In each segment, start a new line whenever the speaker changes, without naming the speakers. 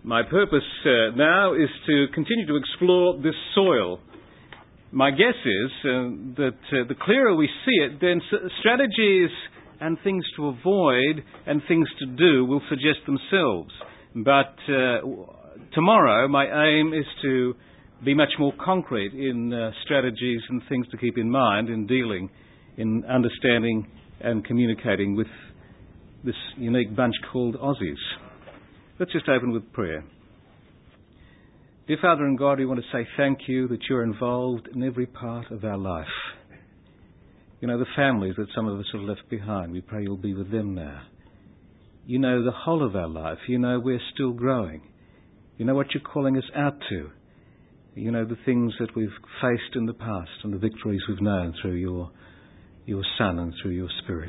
My purpose now is to continue to explore this soil. My guess is that the clearer we see it, then strategies and things to avoid and things to do will suggest themselves. But tomorrow, my aim is to be much more concrete in strategies and things to keep in mind in dealing, in understanding and communicating with this unique bunch called Aussies. Let's just open with prayer. Dear Father and God, we want to say thank you that you're involved in every part of our life. You know, the families that some of us have left behind, we pray you'll be with them now. You know the whole of our life. You know we're still growing. You know what you're calling us out to. You know the things that we've faced in the past and the victories we've known through your Son and through your Spirit.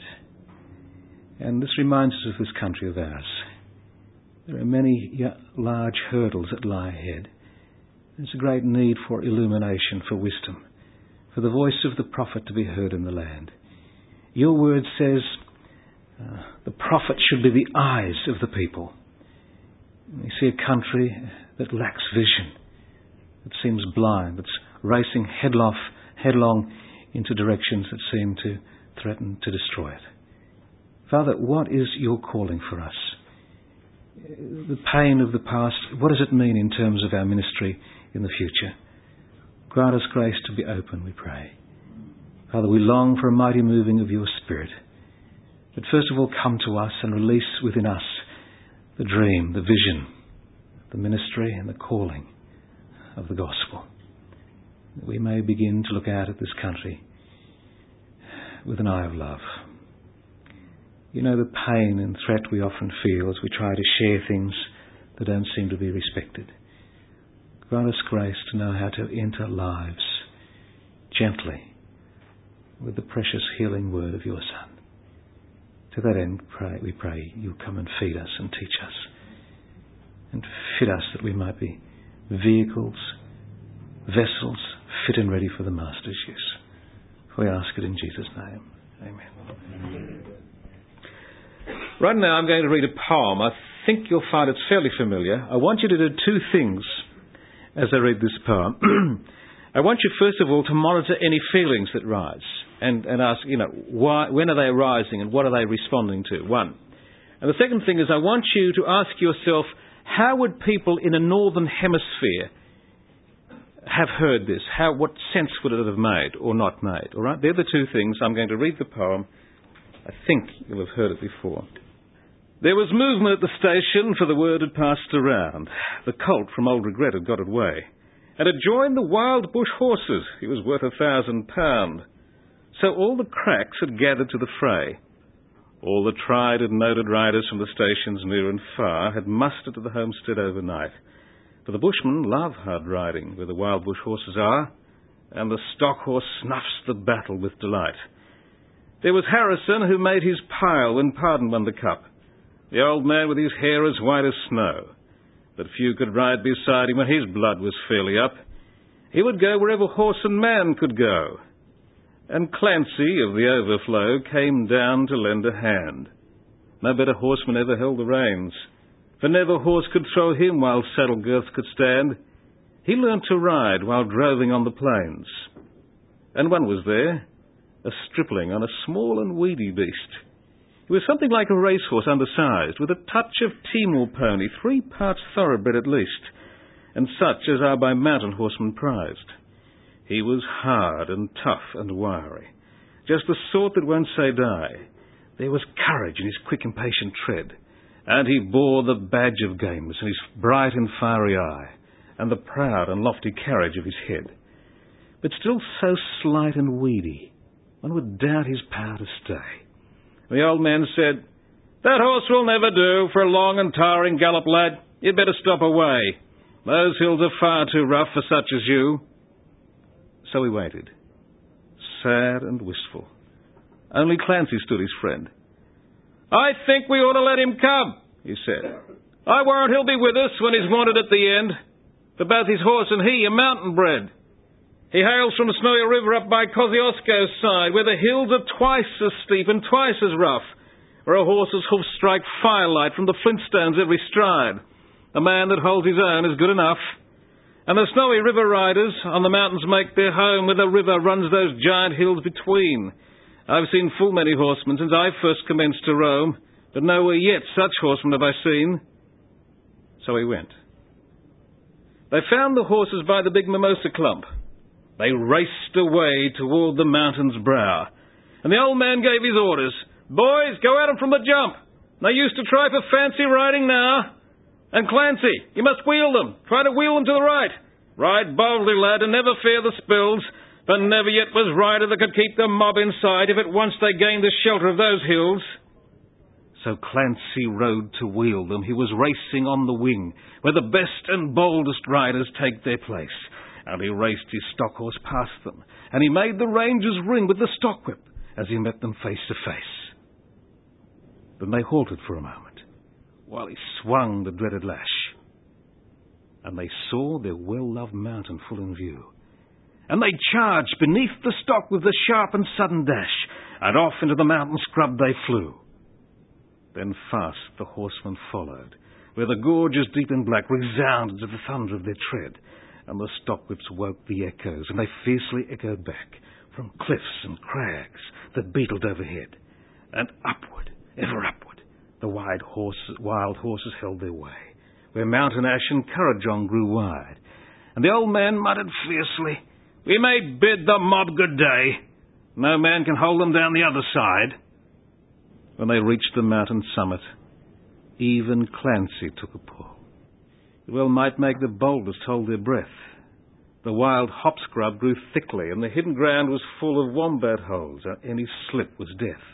And this reminds us of this country of ours. There are many large hurdles that lie ahead. There's a great need for illumination, for wisdom, for the voice of the prophet to be heard in the land. Your word says the prophet should be the eyes of the people. We see a country that lacks vision, that seems blind, that's racing headlong into directions that seem to threaten to destroy it. Father, what is your calling for us? The pain of the past, what does it mean in terms of our ministry in the future? Grant us grace to be open, we pray. Father, we long for a mighty moving of your Spirit. But first of all, come to us and release within us the dream, the vision, the ministry and the calling of the gospel. That we may begin to look out at this country with an eye of love. You know the pain and threat we often feel as we try to share things that don't seem to be respected. Grant us grace to know how to enter lives gently with the precious healing word of your Son. To that end, we pray you'll come and feed us and teach us and fit us that we might be vehicles, vessels, fit and ready for the Master's use. We ask it in Jesus' name. Amen. Right now I'm going to read a poem. I think you'll find it's fairly familiar. I want you to do two things as I read this poem. I want you, first of all, to monitor any feelings that rise and ask, why, when are they arising and what are they responding to? One. And the second thing is I want you to ask yourself, how would people in a northern hemisphere have heard this? What sense would it have made or not made? All right? They're the two things. I'm going to read the poem. I think you'll have heard it before. There was movement at the station, for the word had passed around. The colt from Old Regret had got away, and had joined the wild bush horses. He was worth £1,000. So all the cracks had gathered to the fray. All the tried and noted riders from the stations near and far had mustered to the homestead overnight. For the bushmen love hard riding where the wild bush horses are, and the stock horse snuffs the battle with delight. There was Harrison, who made his pile when Pardon won the cup, the old man with his hair as white as snow. But few could ride beside him when his blood was fairly up. He would go wherever horse and man could go. And Clancy of the Overflow came down to lend a hand. No better horseman ever held the reins, for never horse could throw him while saddle girths could stand. He learnt to ride while droving on the plains. And one was there, a stripling on a small and weedy beast. He was something like a racehorse undersized, with a touch of Timor pony, 3 parts thoroughbred at least, and such as are by mountain horsemen prized. He was hard and tough and wiry, just the sort that won't say die. There was courage in his quick, impatient tread, and he bore the badge of games in his bright and fiery eye, and the proud and lofty carriage of his head. But still so slight and weedy, one would doubt his power to stay. The old man said, "That horse will never do for a long and tiring gallop, lad. You'd better stop away. Those hills are far too rough for such as you." So he waited, sad and wistful. Only Clancy stood his friend. "I think we ought to let him come," he said. "I warrant he'll be with us when he's wanted at the end. For both his horse and he are mountain bred. He hails from the Snowy River up by Kosciuszko's side, where the hills are twice as steep and twice as rough, where a horse's hoofs strike firelight from the flintstones every stride. A man that holds his own is good enough. And the Snowy River riders on the mountains make their home where the river runs those giant hills between. I've seen full many horsemen since I first commenced to roam, but nowhere yet such horsemen have I seen. So he went. They found the horses by the big mimosa clump. They raced away toward the mountain's brow. And the old man gave his orders. Boys, go at 'em from the jump. No use to try for fancy riding now. And Clancy, you must wheel them. Try to wheel them to the right. Ride boldly, lad, and never fear the spills. For never yet was rider that could keep the mob in sight if at once they gained the shelter of those hills. So Clancy rode to wheel them. He was racing on the wing, where the best and boldest riders take their place. And he raced his stock horse past them, and he made the rangers ring with the stock whip as he met them face to face. Then they halted for a moment, while he swung the dreaded lash. And they saw their well-loved mountain full in view. And they charged beneath the stock with a sharp and sudden dash, and off into the mountain scrub they flew. Then fast the horsemen followed, where the gorges deep in black resounded to the thunder of their tread, and the stock whips woke the echoes, and they fiercely echoed back from cliffs and crags that beetled overhead. And upward, ever upward, the wild horses held their way, where mountain ash and Currajong grew wide. And the old man muttered fiercely, "We may bid the mob good day. No man can hold them down the other side." When they reached the mountain summit, even Clancy took a pull. It well might make the boldest hold their breath. The wild hop scrub grew thickly, and the hidden ground was full of wombat holes, and any slip was death.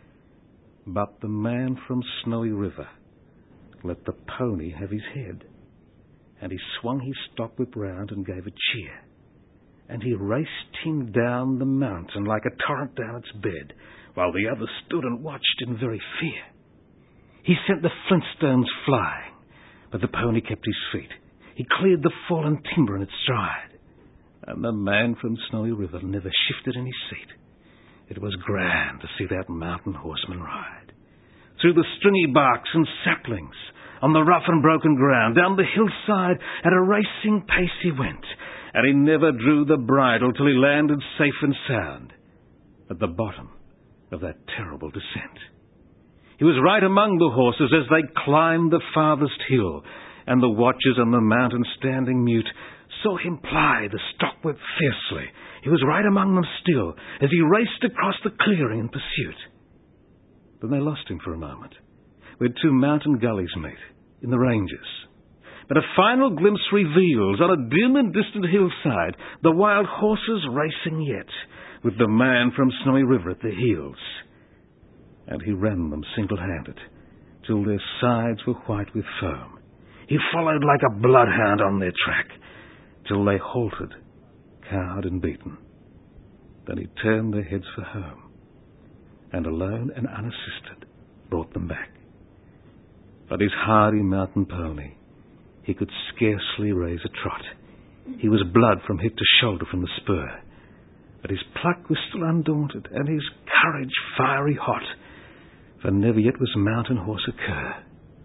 But the man from Snowy River let the pony have his head, and he swung his stock whip round and gave a cheer, and he raced him down the mountain like a torrent down its bed, while the others stood and watched in very fear. He sent the flintstones flying, but the pony kept his feet. He cleared the fallen timber in its stride, and the man from Snowy River never shifted in his seat. It was grand to see that mountain horseman ride. Through the stringy barks and saplings, on the rough and broken ground, down the hillside at a racing pace he went, and he never drew the bridle till he landed safe and sound at the bottom of that terrible descent. He was right among the horses as they climbed the farthest hill, and the watchers on the mountain standing mute saw him ply the stock whip fiercely. He was right among them still, as he raced across the clearing in pursuit. Then they lost him for a moment, where two mountain gullies meet, in the ranges. But a final glimpse reveals, on a dim and distant hillside, the wild horses racing yet, with the man from Snowy River at their heels. And he ran them single-handed, till their sides were white with foam. He followed like a bloodhound on their track, till they halted, cowed and beaten. Then he turned their heads for home, and alone and unassisted brought them back. But his hardy mountain pony, he could scarcely raise a trot. He was blood from hip to shoulder from the spur, but his pluck was still undaunted, and his courage fiery hot, for never yet was mountain horse a cur.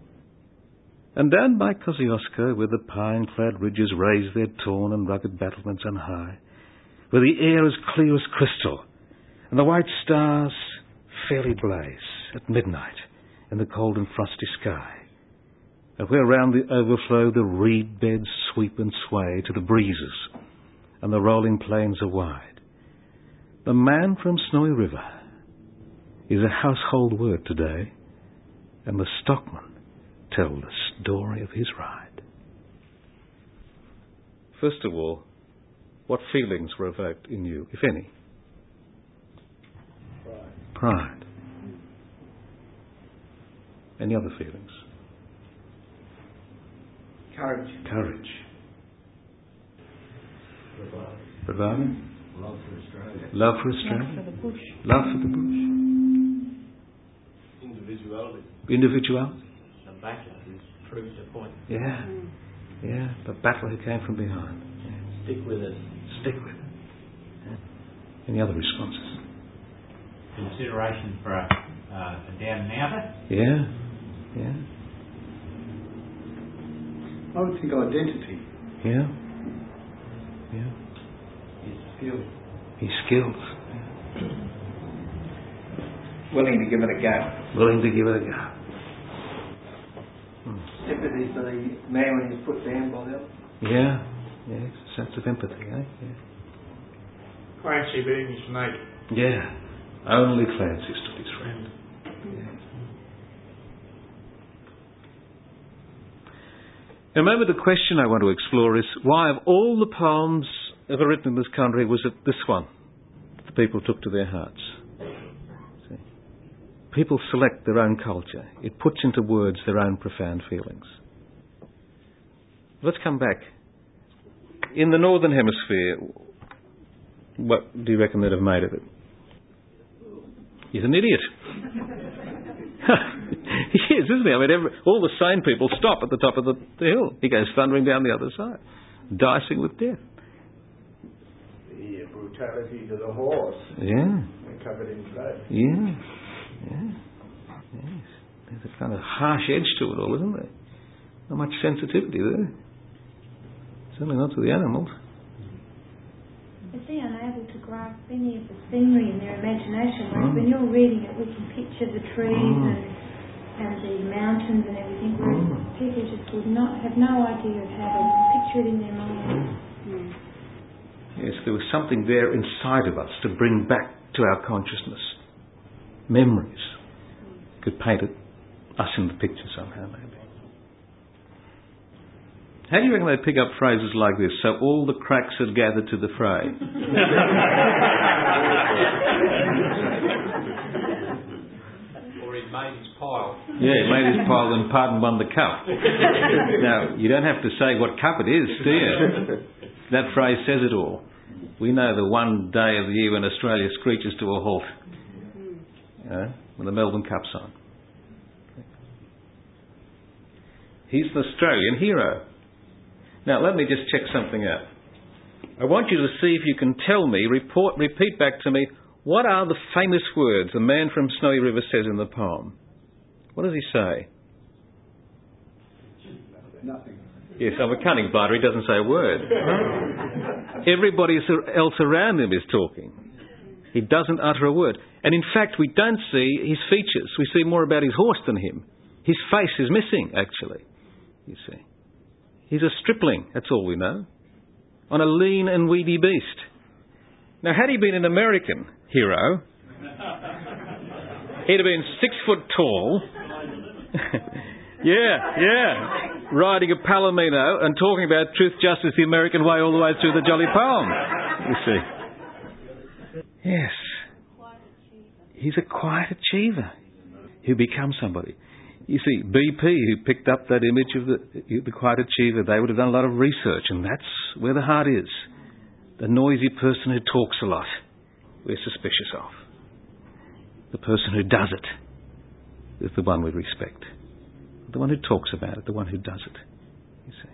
And down by Kosciuszko, where the pine-clad ridges raise their torn and rugged battlements on high, where the air is clear as crystal, and the white stars fairly blaze at midnight in the cold and frosty sky, and where round the overflow the reed beds sweep and sway to the breezes, and the rolling plains are wide, the man from Snowy River is a household word today, and the stockman tell the story of his ride. First of all, what feelings were evoked in you, if any? Pride. Any other feelings? Courage. Bravado.
Love for Australia.
Love for Australia.
Love for the bush.
Love for the bush. Individuality.
The battle who proves the point.
Yeah. Yeah. The battle who came from behind. Yeah.
Stick with it.
Stick with it. Yeah. Any other responses?
Consideration for a down and outer.
Yeah. Yeah.
I would think identity.
Yeah. Yeah.
He's skilled.
He's skilled.
Willing to give it a go.
Willing to give it a go.
Sympathy for the man when he's put down by the other.
Yeah. Yeah, it's a sense of empathy, eh? Yeah.
Clancy being his mate.
Yeah. Only Clancy stood his friend. Yeah. Now, maybe the question I want to explore is, why of all the poems ever written in this country was it this one the people took to their hearts? See? People select their own culture. It puts into words their own profound feelings. Let's come back. In the Northern Hemisphere, what do you reckon they'd have made of it? He's an idiot. He is, isn't he? I mean, all the sane people stop at the top of the hill. He goes thundering down the other side, dicing with death.
The brutality to the horse.
Yeah.
They're covered in blood.
Yeah. Yeah. Yes. There's a kind of harsh edge to it all, isn't there? Not much sensitivity there. Certainly not to the animals.
But they're unable to grasp any of the scenery in their imagination, whereas when you're reading it, we can picture the trees and the mountains and everything, whereas people just would not have no idea of how to picture it in their mind.
Yes, there was something there inside of us to bring back to our consciousness. Memories. Could paint it, us in the picture somehow, maybe. How do you reckon they pick up phrases like this? So all the cracks had gathered to the fray.
Or he made his pile.
Yeah, he made his pile and Pardon won the cup. Now, you don't have to say what cup it is, do you? That phrase says it all. We know the one day of the year when Australia screeches to a halt. You know, when the Melbourne Cup's on. He's an Australian hero. Now, let me just check something out. I want you to see if you can tell me, repeat back to me, what are the famous words the man from Snowy River says in the poem? What does he say?
Nothing.
Yes, I'm a cunning blighter, he doesn't say a word. Everybody else around him is talking. He doesn't utter a word. And in fact, we don't see his features. We see more about his horse than him. His face is missing, actually, you see. He's a stripling, that's all we know, on a lean and weedy beast. Now, had he been an American hero, he'd have been 6 foot tall, riding a palomino and talking about truth, justice, the American way all the way through the jolly poem, you see. Yes, he's a quiet achiever who becomes somebody. You see, BP, who picked up that image of the quiet achiever, they would have done a lot of research, and that's where the heart is. The noisy person who talks a lot, we're suspicious of. The person who does it is the one we respect. The one who talks about it, the one who does it. You see.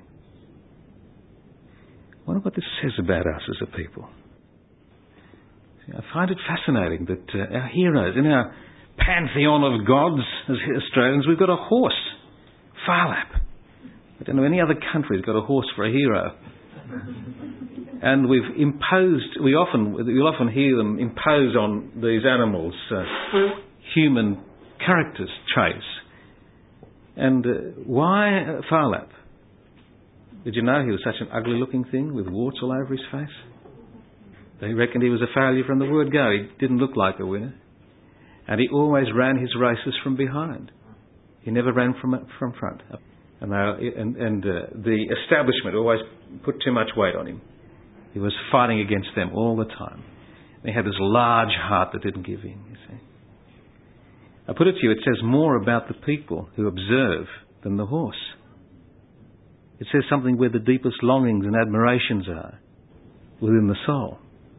I wonder what this says about us as a people. See, I find it fascinating that our heroes, in our pantheon of gods as Australians, we've got a horse, Phar Lap. I don't know any other country that's got a horse for a hero. And we've imposed, you'll often hear them impose on these animals human characters, traits. And why Phar Lap? Did you know he was such an ugly looking thing with warts all over his face? They reckoned he was a failure from the word go. He didn't look like a winner. And he always ran his races from behind. He never ran from front. And the establishment always put too much weight on him. He was fighting against them all the time. And he had this large heart that didn't give in, you see. I put it to you, it says more about the people who observe than the horse. It says something where the deepest longings and admirations are, within the soul.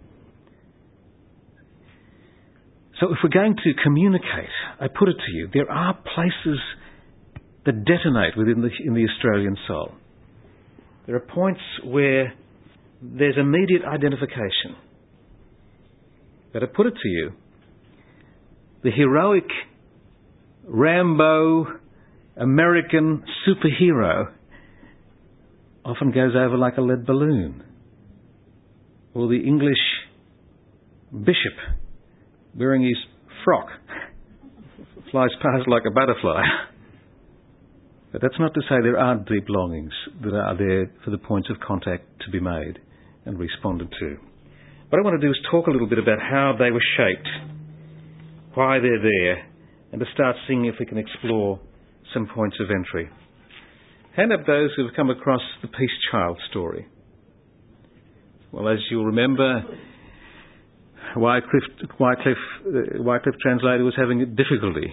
So if we're going to communicate, I put it to you, there are places that detonate in the Australian soul. There are points where there's immediate identification. But I put it to you, the heroic Rambo American superhero often goes over like a lead balloon. Or the English bishop wearing his frock flies past like a butterfly. But that's not to say there aren't deep longings that are there for the points of contact to be made and responded to. What I want to do is talk a little bit about how they were shaped, why they're there, and to start seeing if we can explore some points of entry. Hand up those who have come across the Peace Child story. Well, as you'll remember, Wycliffe translator was having difficulty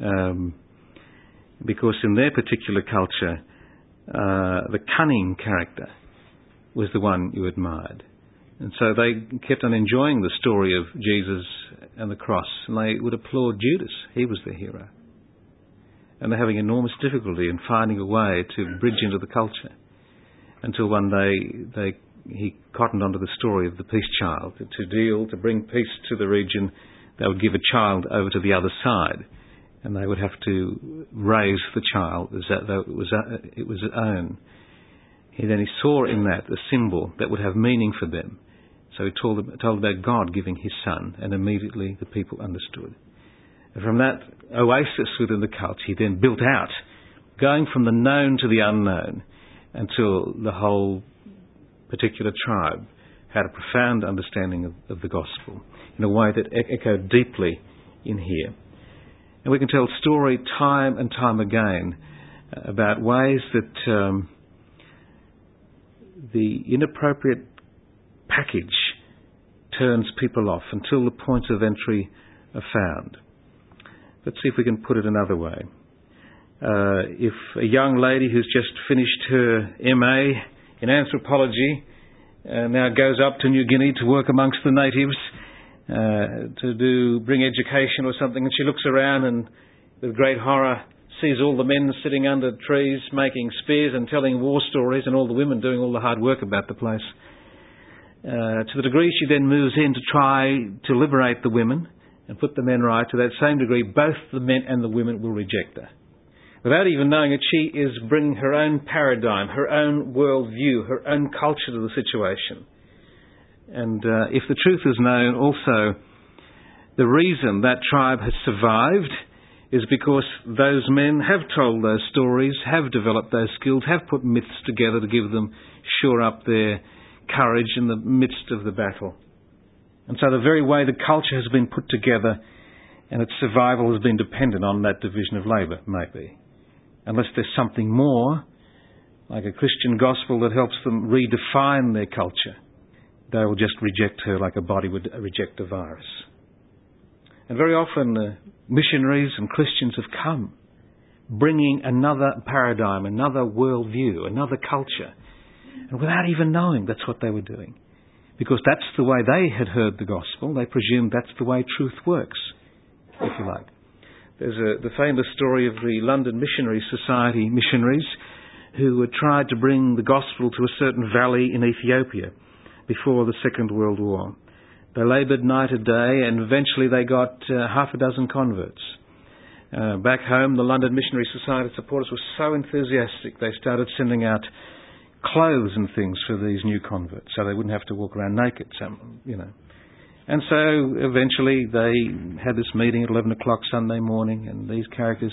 because in their particular culture, the cunning character was the one you admired. And so they kept on enjoying the story of Jesus and the cross, and they would applaud Judas. He was the hero. And they're having enormous difficulty in finding a way to bridge into the culture until one day he cottoned onto the story of the peace child. To bring peace to the region, they would give a child over to the other side, and they would have to raise the child as though it was its own. He saw in that a symbol that would have meaning for them. So he told about God giving his son, and immediately the people understood. And from that oasis within the culture, he then built out, going from the known to the unknown, until the whole particular tribe had a profound understanding of the gospel in a way that echoed deeply in here. And we can tell story time and time again about ways that the inappropriate package turns people off until the points of entry are found. Let's see if we can put it another way. If a young lady who's just finished her MA in anthropology now goes up to New Guinea to work amongst the natives to bring education or something, and she looks around and with great horror sees all the men sitting under trees making spears and telling war stories, and all the women doing all the hard work about the place. To the degree she then moves in to try to liberate the women and put the men right, to that same degree both the men and the women will reject her. Without even knowing it, she is bringing her own paradigm, her own worldview, her own culture to the situation. And if the truth is known also, the reason that tribe has survived is because those men have told those stories, have developed those skills, have put myths together to give them, shore up their courage in the midst of the battle. And so the very way the culture has been put together and its survival has been dependent on that division of labour, maybe. Unless there's something more, like a Christian gospel that helps them redefine their culture, they will just reject her like a body would reject a virus. And very often missionaries and Christians have come, bringing another paradigm, another worldview, another culture. And without even knowing that's what they were doing. Because that's the way they had heard the gospel. They presumed that's the way truth works, if you like. There's the famous story of the London Missionary Society missionaries who had tried to bring the gospel to a certain valley in Ethiopia before the Second World War. They laboured night and day, and eventually they got half a dozen converts. Back home, the London Missionary Society supporters were so enthusiastic they started sending out clothes and things for these new converts so they wouldn't have to walk around naked, And so eventually they had this meeting at 11 o'clock Sunday morning, and these characters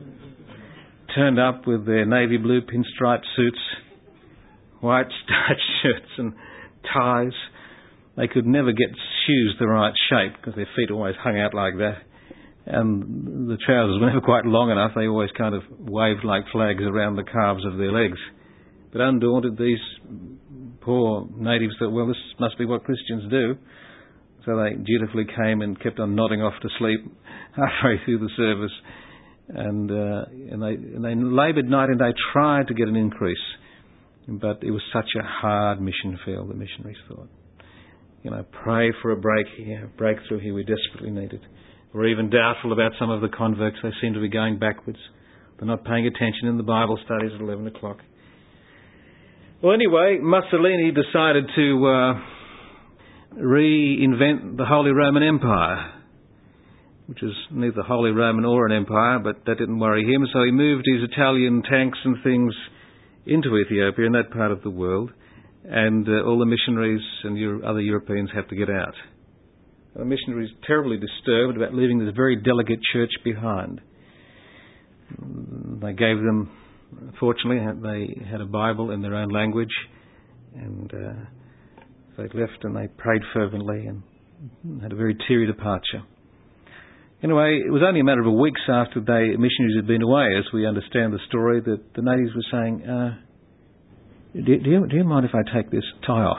turned up with their navy blue pinstripe suits, white starched shirts and ties. They could never get shoes the right shape because their feet always hung out like that. And the trousers were never quite long enough. They always kind of waved like flags around the calves of their legs. But undaunted, these poor natives thought, well, this must be what Christians do. So they dutifully came and kept on nodding off to sleep halfway through the service. And they laboured night and day, tried to get an increase. But it was such a hard mission field, the missionaries thought. Pray for a breakthrough here, we desperately need it. We're even doubtful about some of the converts. They seem to be going backwards. They're not paying attention in the Bible studies at 11 o'clock. Well, anyway, Mussolini decided to reinvent the Holy Roman Empire, which is neither Holy Roman or an empire, but that didn't worry him. So he moved his Italian tanks and things into Ethiopia and that part of the world, and all the missionaries and other Europeans have to get out. The missionaries terribly disturbed about leaving this very delicate church behind. They gave them, fortunately, they had a Bible in their own language, and they left and they prayed fervently and had a very teary departure. Anyway, it was only a matter of weeks after missionaries had been away, as we understand the story, that the natives were saying, do you mind if I take this tie off?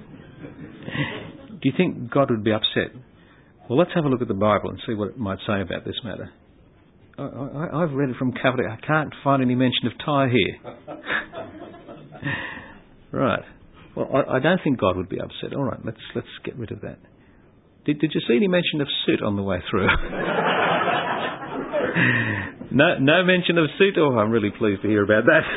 Do you think God would be upset? Well, let's have a look at the Bible and see what it might say about this matter. I've read it from cover to I can't find any mention of tie here. Right. Well, I don't think God would be upset. All right, let's get rid of that. Did you see any mention of suit on the way through? No mention of suit. Oh, I'm really pleased to hear about that.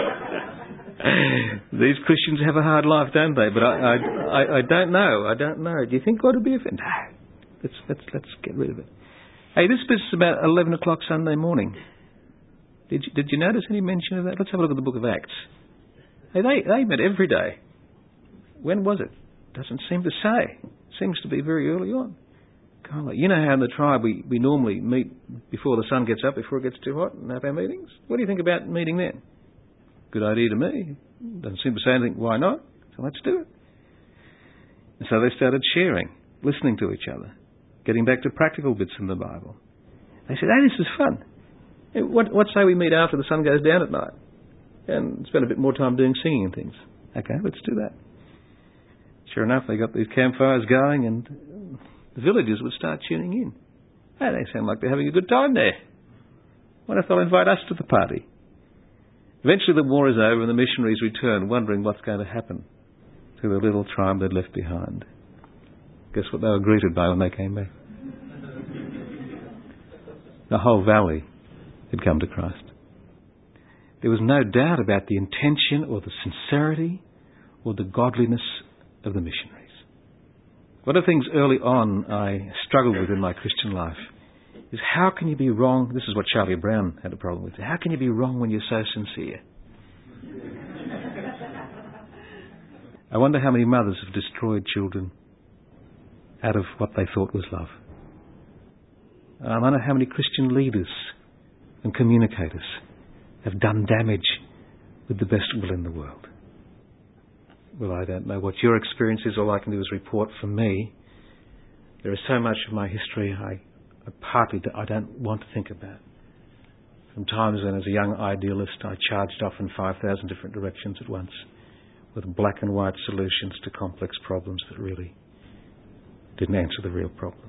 These Christians have a hard life, don't they? But I don't know. I don't know. Do you think God would be offended? No. Let's get rid of it. Hey, this business is about 11 o'clock Sunday morning. Did you notice any mention of that? Let's have a look at the book of Acts. Hey, they met every day. When was it? Doesn't seem to say. Seems to be very early on. Kind of like, you know how in the tribe we normally meet before the sun gets up, before it gets too hot, and have our meetings? What do you think about meeting then? Good idea to me. Doesn't seem to say anything. Why not? So let's do it. And so they started sharing, listening to each other, getting back to practical bits in the Bible. They said, hey, this is fun. Hey, what say we meet after the sun goes down at night? And spend a bit more time doing singing and things. Okay, let's do that. Sure enough, they got these campfires going and the villagers would start tuning in. Hey, they sound like they're having a good time there. What if they'll invite us to the party? Eventually the war is over and the missionaries return, wondering what's going to happen to the little tribe they'd left behind. Guess what they were greeted by when they came back? The whole valley had come to Christ. There was no doubt about the intention or the sincerity or the godliness of the missionaries. One of the things early on I struggled with in my Christian life is how can you be wrong? This is what Charlie Brown had a problem with. How can you be wrong when you're so sincere? I wonder how many mothers have destroyed children out of what they thought was love. I wonder how many Christian leaders and communicators have done damage with the best will in the world. Well, I don't know what your experience is. All I can do is report from me. There is so much of my history I don't want to think about. From times when, as a young idealist, I charged off in 5,000 different directions at once with black and white solutions to complex problems that really didn't answer the real problem.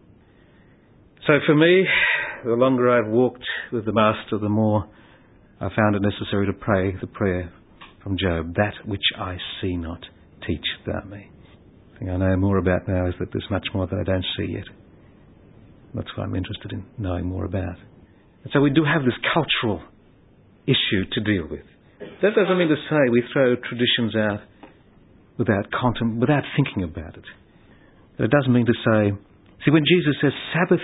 So for me, the longer I've walked with the Master, the more I found it necessary to pray the prayer from Job, that which I see not, teach thou me. The thing I know more about now is that there's much more that I don't see yet. That's what I'm interested in knowing more about. And so we do have this cultural issue to deal with. That doesn't mean to say we throw traditions out without thinking about it. But it does mean to say, see, when Jesus says Sabbath,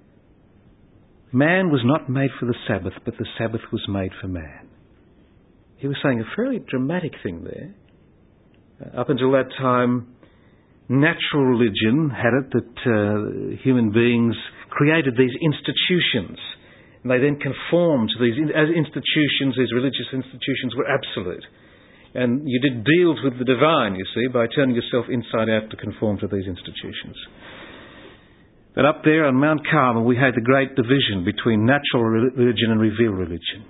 man was not made for the Sabbath, but the Sabbath was made for man. He was saying a fairly dramatic thing there. Up until that time, natural religion had it that human beings created these institutions, and they then conformed to these institutions. These religious institutions were absolute. And you did deals with the divine, you see, by turning yourself inside out to conform to these institutions. But up there on Mount Carmel, we had the great division between natural religion and revealed religion.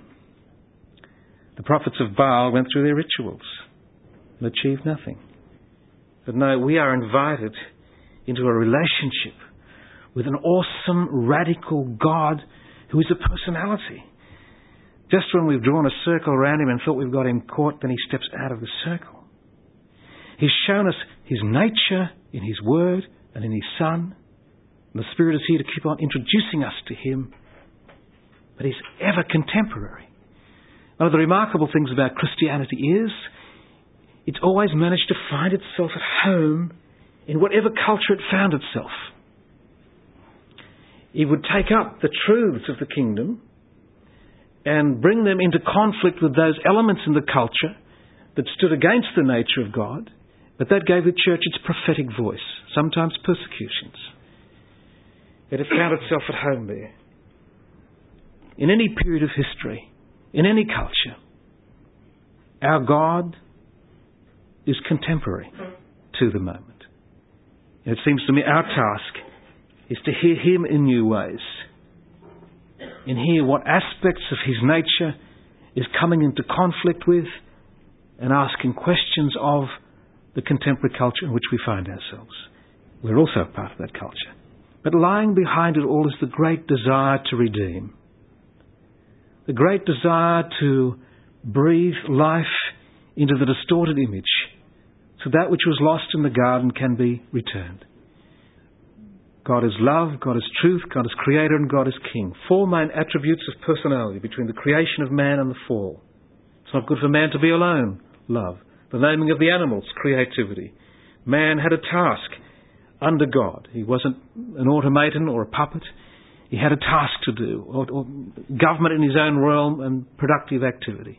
The prophets of Baal went through their rituals and achieved nothing. But no, we are invited into a relationship with an awesome, radical God who is a personality. Just when we've drawn a circle around him and thought we've got him caught, then he steps out of the circle. He's shown us his nature in his word and in his Son. And the Spirit is here to keep on introducing us to him. But he's ever contemporary. One of the remarkable things about Christianity is it's always managed to find itself at home in whatever culture it found itself. It would take up the truths of the kingdom and bring them into conflict with those elements in the culture that stood against the nature of God, but that gave the church its prophetic voice, sometimes persecutions. Yet it found itself at home there. In any period of history, in any culture, our God is contemporary to the moment. And it seems to me our task is to hear Him in new ways, and hear what aspects of His nature is coming into conflict with, and asking questions of the contemporary culture in which we find ourselves. We're also part of that culture. But lying behind it all is the great desire to redeem. The great desire to breathe life into the distorted image, so that which was lost in the garden can be returned. God is love, God is truth, God is creator, and God is king. 4 main attributes of personality between the creation of man and the fall. It's not good for man to be alone. Love. The naming of the animals. Creativity. Man had a task under God. He wasn't an automaton or a puppet. He had a task to do, or government in his own realm and productive activity.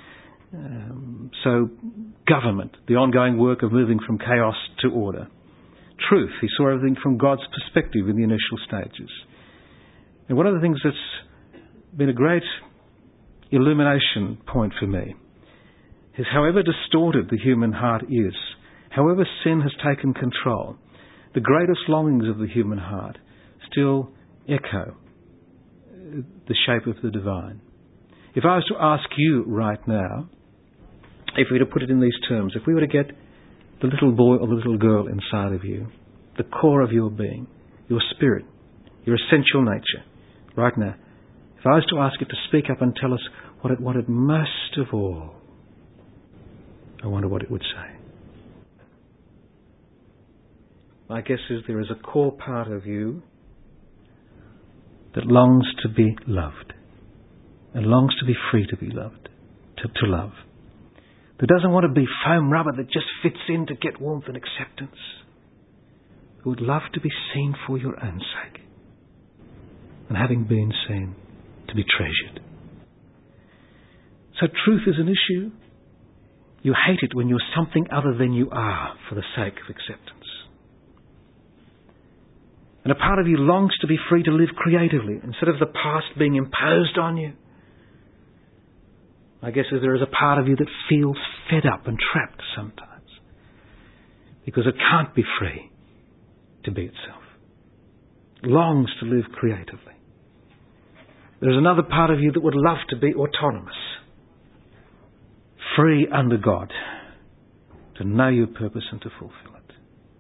So government, the ongoing work of moving from chaos to order. Truth, he saw everything from God's perspective in the initial stages. And one of the things that's been a great illumination point for me is however distorted the human heart is, however sin has taken control, the greatest longings of the human heart still echo the shape of the divine. If I was to ask you right now, if we were to put it in these terms, if we were to get the little boy or the little girl inside of you, the core of your being, your spirit, your essential nature, right now, if I was to ask it to speak up and tell us what it wanted most of all, I wonder what it would say. My guess is there is a core part of you that longs to be loved and longs to be free to be loved, to love. That doesn't want to be foam rubber that just fits in to get warmth and acceptance. Who would love to be seen for your own sake, and having been seen, to be treasured. So truth is an issue. You hate it when you're something other than you are for the sake of acceptance. And a part of you longs to be free to live creatively instead of the past being imposed on you. I guess there is a part of you that feels fed up and trapped sometimes because it can't be free to be itself. It longs to live creatively. There's another part of you that would love to be autonomous, free under God, to know your purpose and to fulfill it.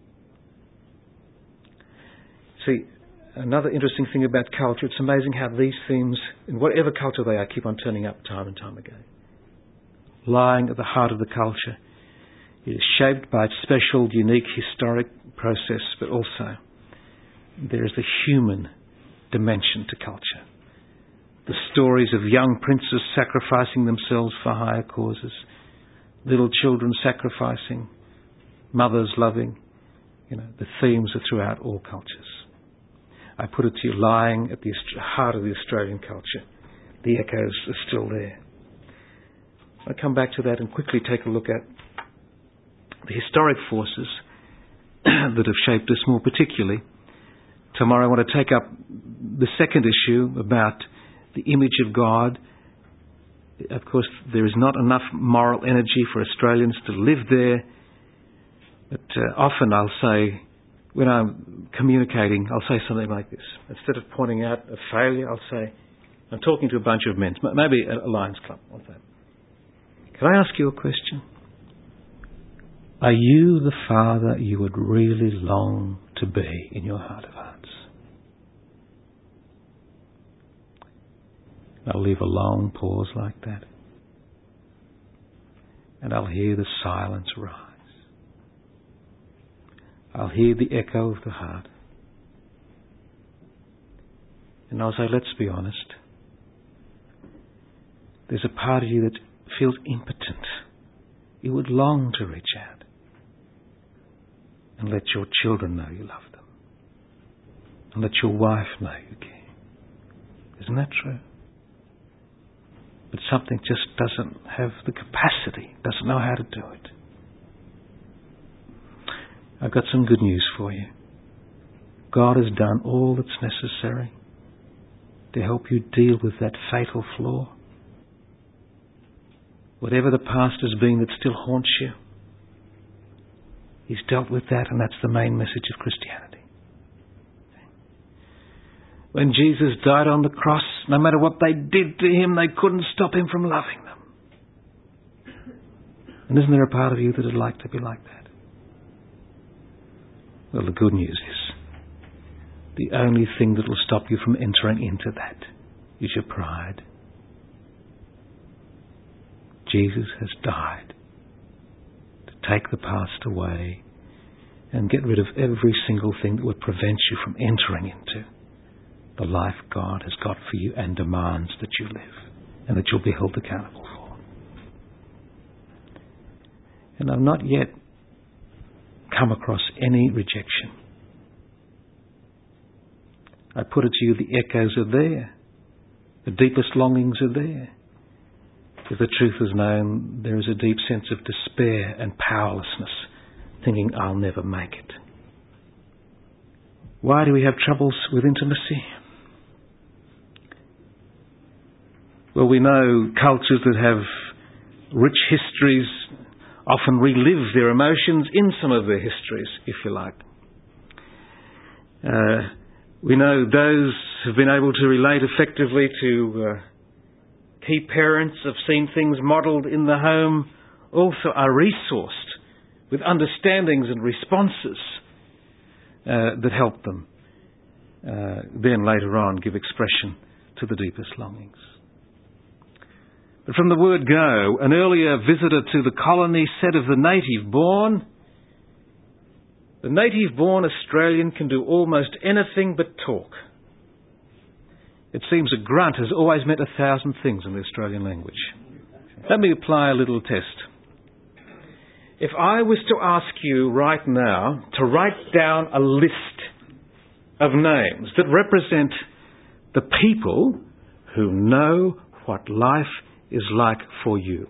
See, another interesting thing about culture, it's amazing how these themes, in whatever culture they are, keep on turning up time and time again. Lying at the heart of the culture, it is shaped by its special, unique, historic process, but also there is the human dimension to culture. The stories of young princes sacrificing themselves for higher causes, little children sacrificing, mothers loving, the themes are throughout all cultures. I put it to you, lying at the heart of the Australian culture, the echoes are still there. I'll come back to that and quickly take a look at the historic forces that have shaped us more particularly. Tomorrow I want to take up the second issue about the image of God. Of course, there is not enough moral energy for Australians to live there. But often I'll say, when I'm communicating, I'll say something like this. Instead of pointing out a failure, I'll say, I'm talking to a bunch of men, maybe a Lions Club. I'll say, can I ask you a question? Are you the father you would really long to be in your heart of hearts? I'll leave a long pause like that. And I'll hear the silence rise. I'll hear the echo of the heart. And I'll say, let's be honest. There's a part of you that feels impotent. You would long to reach out and let your children know you love them. And let your wife know you care. Isn't that true? but something just doesn't have the capacity, doesn't know how to do it. I've got some good news for you. God has done all that's necessary to help you deal with that fatal flaw. Whatever the past has been that still haunts you, He's dealt with that, and that's the main message of Christianity. When Jesus died on the cross, no matter what they did to Him, they couldn't stop Him from loving them. And isn't there a part of you that would like to be like that? Well, the good news is, the only thing that will stop you from entering into that is your pride. Jesus has died to take the past away and get rid of every single thing that would prevent you from entering into the life God has got for you and demands that you live and that you'll be held accountable for. And I've not yet come across any rejection. I put it to you, the echoes are there. The deepest longings are there. If the truth is known, there is a deep sense of despair and powerlessness, thinking, I'll never make it. Why do we have troubles with intimacy? Well, we know cultures that have rich histories often relive their emotions in some of their histories, if you like. We know those who've been able to relate effectively to key parents, have seen things modelled in the home, also are resourced with understandings and responses that help them then later on give expression to the deepest longings. But from the word go, an earlier visitor to the colony said of the native-born Australian can do almost anything but talk. It seems a grunt has always meant 1,000 things in the Australian language. Let me apply a little test. If I was to ask you right now to write down a list of names that represent the people who know what life is like for you,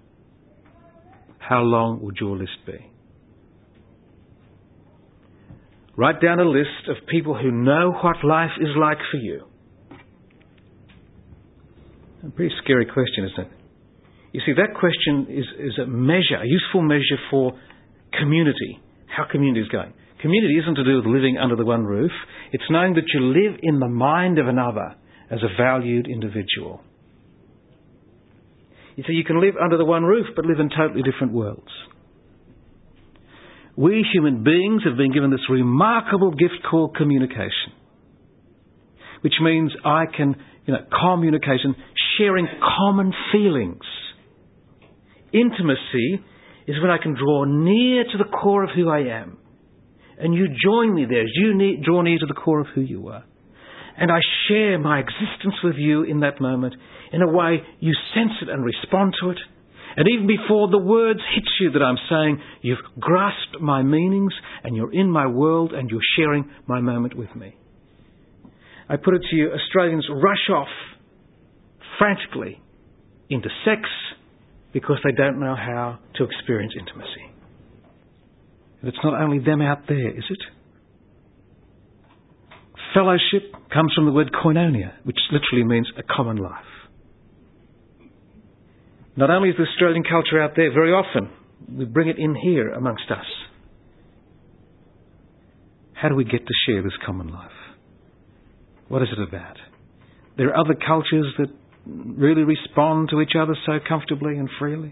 how long would your list be? Write down a list of people who know what life is like for you. A pretty scary question, isn't it? You see, that question is a measure, a useful measure for community, how community is going. Community isn't to do with living under the one roof. It's knowing that you live in the mind of another as a valued individual. You see, you can live under the one roof but live in totally different worlds. We human beings have been given this remarkable gift called communication, which means I can, communication, sharing common feelings. Intimacy is when I can draw near to the core of who I am. And you join me there as you draw near to the core of who you are. And I share my existence with you in that moment in a way you sense it and respond to it. And even before the words hit you that I'm saying, you've grasped my meanings and you're in my world and you're sharing my moment with me. I put it to you, Australians rush off frantically into sex because they don't know how to experience intimacy. And it's not only them out there, is it? Fellowship comes from the word koinonia, which literally means a common life. Not only is the Australian culture out there, very often we bring it in here amongst us. How do we get to share this common life? What is it about? There are other cultures that really respond to each other so comfortably and freely.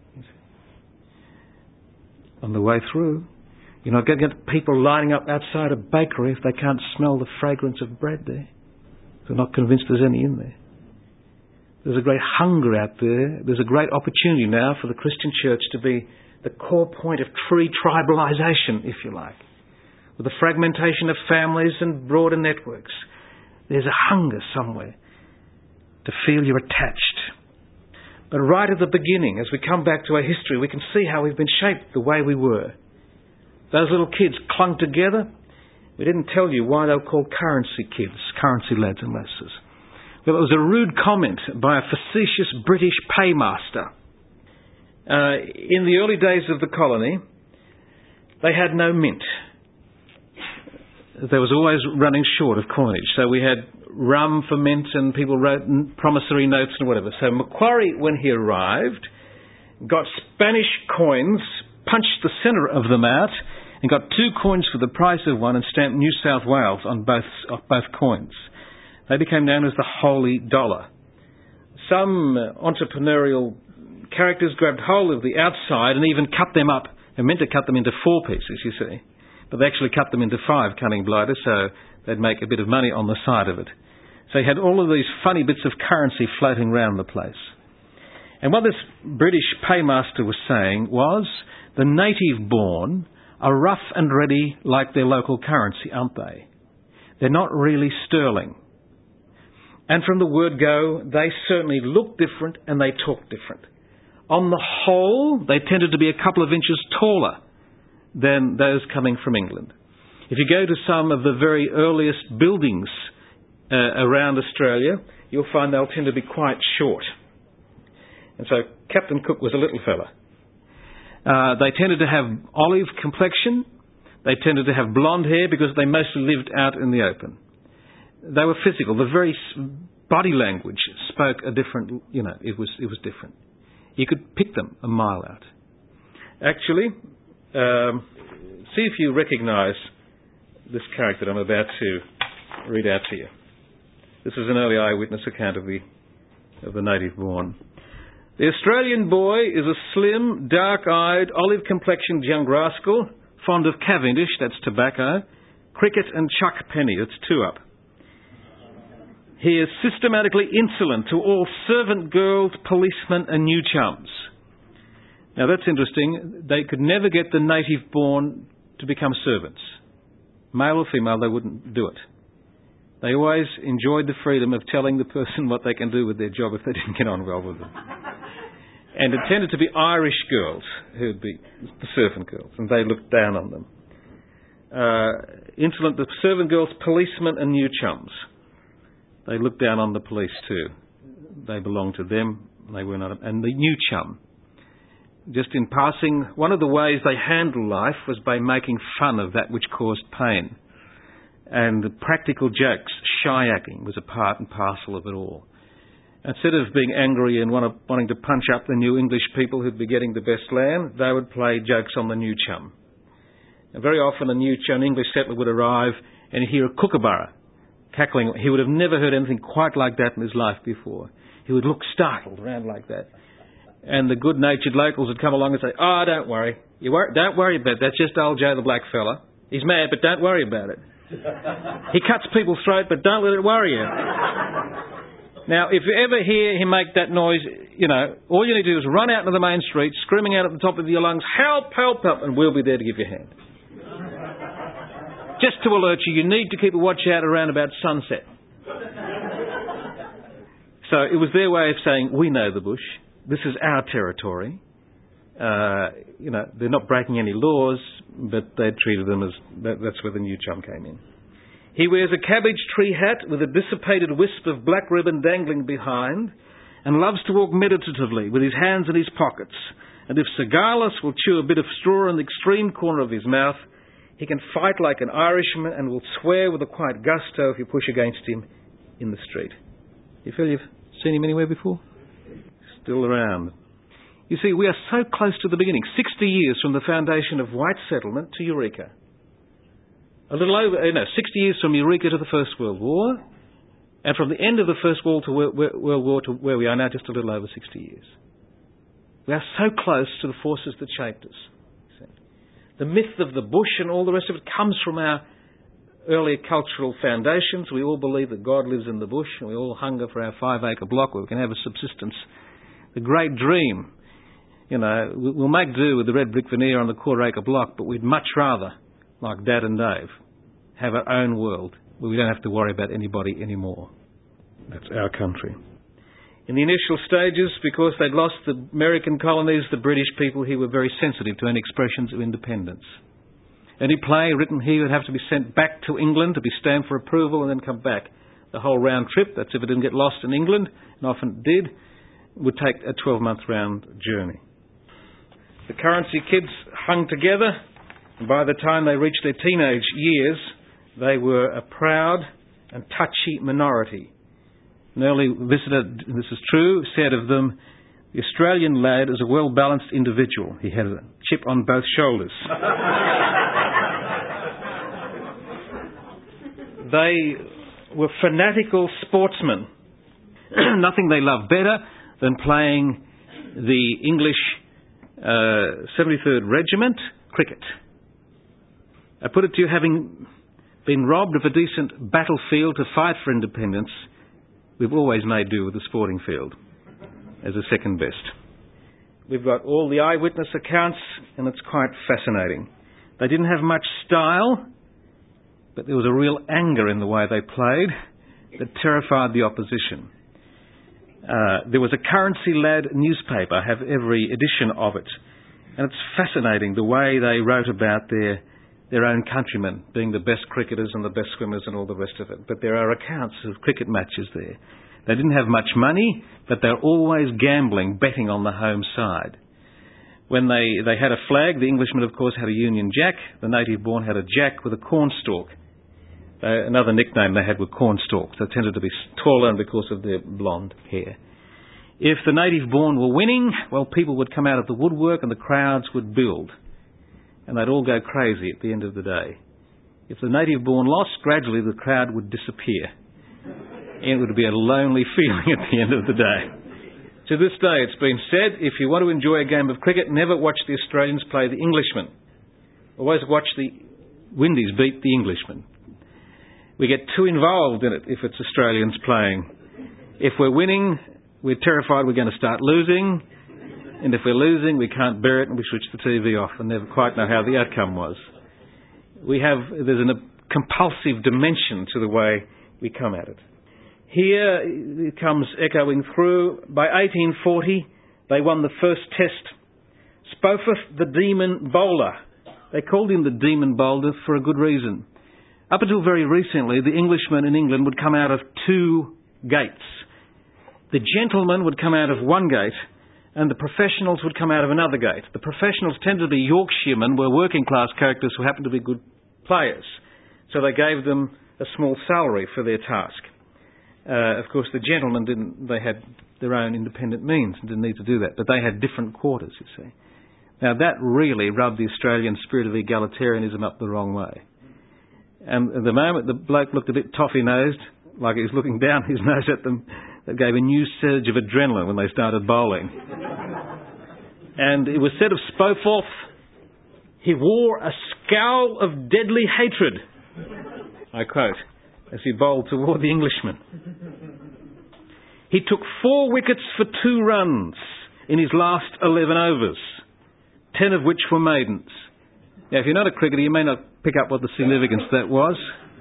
On the way through, you're not going to get people lining up outside a bakery if they can't smell the fragrance of bread there. They're not convinced there's any in there. There's a great hunger out there. There's a great opportunity now for the Christian church to be the core point of tree tribalisation, if you like. With the fragmentation of families and broader networks. There's a hunger somewhere to feel you're attached. But right at the beginning, as we come back to our history, we can see how we've been shaped the way we were. Those little kids clung together. We didn't tell you why they were called currency kids, currency lads and lasses. Well, it was a rude comment by a facetious British paymaster. In the early days of the colony, they had no mint. There was always running short of coinage. So we had rum for mint and people wrote promissory notes and whatever. So Macquarie, when he arrived, got Spanish coins, punched the centre of them out and got 2 coins for the price of one and stamped New South Wales on both coins. They became known as the Holy Dollar. Some entrepreneurial characters grabbed hold of the outside and even cut them up. They meant to cut them into 4 pieces, you see. But they actually cut them into 5, cunning blighters, so they'd make a bit of money on the side of it. So you had all of these funny bits of currency floating around the place. And what this British paymaster was saying was, the native born are rough and ready like their local currency, aren't they? They're not really sterling. And from the word go, they certainly look different and they talk different. On the whole, they tended to be a couple of inches taller than those coming from England. If you go to some of the very earliest buildings around Australia, you'll find they'll tend to be quite short. And so Captain Cook was a little fella. They tended to have olive complexion. They tended to have blonde hair because they mostly lived out in the open. They were physical. The very body language spoke a different, it was different. You could pick them a mile out. Actually, see if you recognise this character that I'm about to read out to you. This is an early eyewitness account of the native born. The Australian boy is a slim, dark-eyed, olive-complexioned young rascal, fond of Cavendish, that's tobacco, cricket and chuck penny, that's 2 up. He is systematically insolent to all servant girls, policemen and new chums. Now that's interesting. They could never get the native born to become servants. Male or female, they wouldn't do it. They always enjoyed the freedom of telling the person what they can do with their job if they didn't get on well with them. And it tended to be Irish girls who'd be the servant girls, and they looked down on them. Insolent to servant girls, policemen and new chums. They looked down on the police too. They belonged to them. They were not. And the new chum. Just in passing, one of the ways they handled life was by making fun of that which caused pain. And the practical jokes, shy-acting, was a part and parcel of it all. Instead of being angry and wanting to punch up the new English people who'd be getting the best land, they would play jokes on the new chum. And very often an English settler would arrive and he'd hear a kookaburra cackling. He would have never heard anything quite like that in his life before. He would look startled around like that. And the good-natured locals would come along and say, "Oh, don't worry. Don't worry about that. That's just old Joe the black fella. He's mad, but don't worry about it. He cuts people's throat, but don't let it worry you." Now, if you ever hear him make that noise, all you need to do is run out into the main street, screaming out at the top of your lungs, "Help, help, help," and we'll be there to give you a hand. Just to alert you, you need to keep a watch out around about sunset. So it was their way of saying, we know the bush. This is our territory. They're not breaking any laws, but they treated them as... That's where the new chum came in. He wears a cabbage tree hat with a dissipated wisp of black ribbon dangling behind and loves to walk meditatively with his hands in his pockets. And if Sir Garlus will chew a bit of straw in the extreme corner of his mouth, he can fight like an Irishman and will swear with a quiet gusto if you push against him in the street. You feel you've seen him anywhere before? Still around. You see, we are so close to the beginning, 60 years from the foundation of white settlement to Eureka. A little over, 60 years from Eureka to the First World War, and from the end of the First World War to where we are now, just a little over 60 years. We are so close to the forces that shaped us. The myth of the bush and all the rest of it comes from our earlier cultural foundations. We all believe that God lives in the bush, and we all hunger for our 5-acre block where we can have a subsistence. The great dream. We'll make do with the red brick veneer on the quarter-acre block, but we'd much rather, like Dad and Dave, have our own world where we don't have to worry about anybody anymore. That's our country. In the initial stages, because they'd lost the American colonies, the British people here were very sensitive to any expressions of independence. Any play written here would have to be sent back to England to be stamped for approval and then come back. the whole round trip, that's if it didn't get lost in England, and often it did, would take a 12-month round journey. The Currency kids hung together, and by the time they reached their teenage years, they were a proud and touchy minority. An early visitor, this is true, said of them, "The Australian lad is a well-balanced individual. He had a chip on both shoulders." They were fanatical sportsmen. Nothing they loved better than playing the English 73rd Regiment cricket. I put it to you, having been robbed of a decent battlefield to fight for independence, we've always made do with the sporting field as a second best. We've got all the eyewitness accounts, and it's quite fascinating. They didn't have much style, but there was a real anger in the way they played that terrified the opposition. There was a Currency Lad newspaper. I have every edition of it. And it's fascinating the way they wrote about their own countrymen being the best cricketers and the best swimmers and all the rest of it. But there are accounts of cricket matches there. They didn't have much money, but they're always gambling, betting on the home side. When they had a flag, the Englishman, of course, had a Union Jack. The native-born had a Jack with a cornstalk. Another nickname they had were cornstalks. They tended to be taller because of their blonde hair. If the native-born were winning, well, people would come out of the woodwork and the crowds would build. And they'd all go crazy at the end of the day. If the native-born lost, gradually the crowd would disappear. It would be a lonely feeling at the end of the day. To this day, it's been said, if you want to enjoy a game of cricket, never watch the Australians play the Englishmen. Always watch the Windies beat the Englishmen. We get too involved in it if it's Australians playing. If we're winning, we're terrified we're going to start losing. And if we're losing, we can't bear it and we switch the TV off and never quite know how the outcome was. There's a compulsive dimension to the way we come at it. Here it comes echoing through. By 1840, they won the first test. Spofforth, the demon bowler. They called him the demon bowler for a good reason. Up until very recently, the Englishmen in England would come out of two gates. The gentlemen would come out of one gate, and the professionals would come out of another gate. The professionals tended to be Yorkshiremen, were working class characters who happened to be good players. So they gave them a small salary for their task. Of course, the gentlemen they had their own independent means and didn't need to do that, but they had different quarters, you see. Now that really rubbed the Australian spirit of egalitarianism up the wrong way. And at the moment the bloke looked a bit toffee-nosed, like he was looking down his nose at them, that gave a new surge of adrenaline when they started bowling. And it was said of Spofforth, he wore a scowl of deadly hatred, I quote, as he bowled toward the Englishman. He took 4 wickets for 2 runs in his last 11 overs, 10 of which were maidens. Now, if you're not a cricketer, you may not pick up what the significance of that was.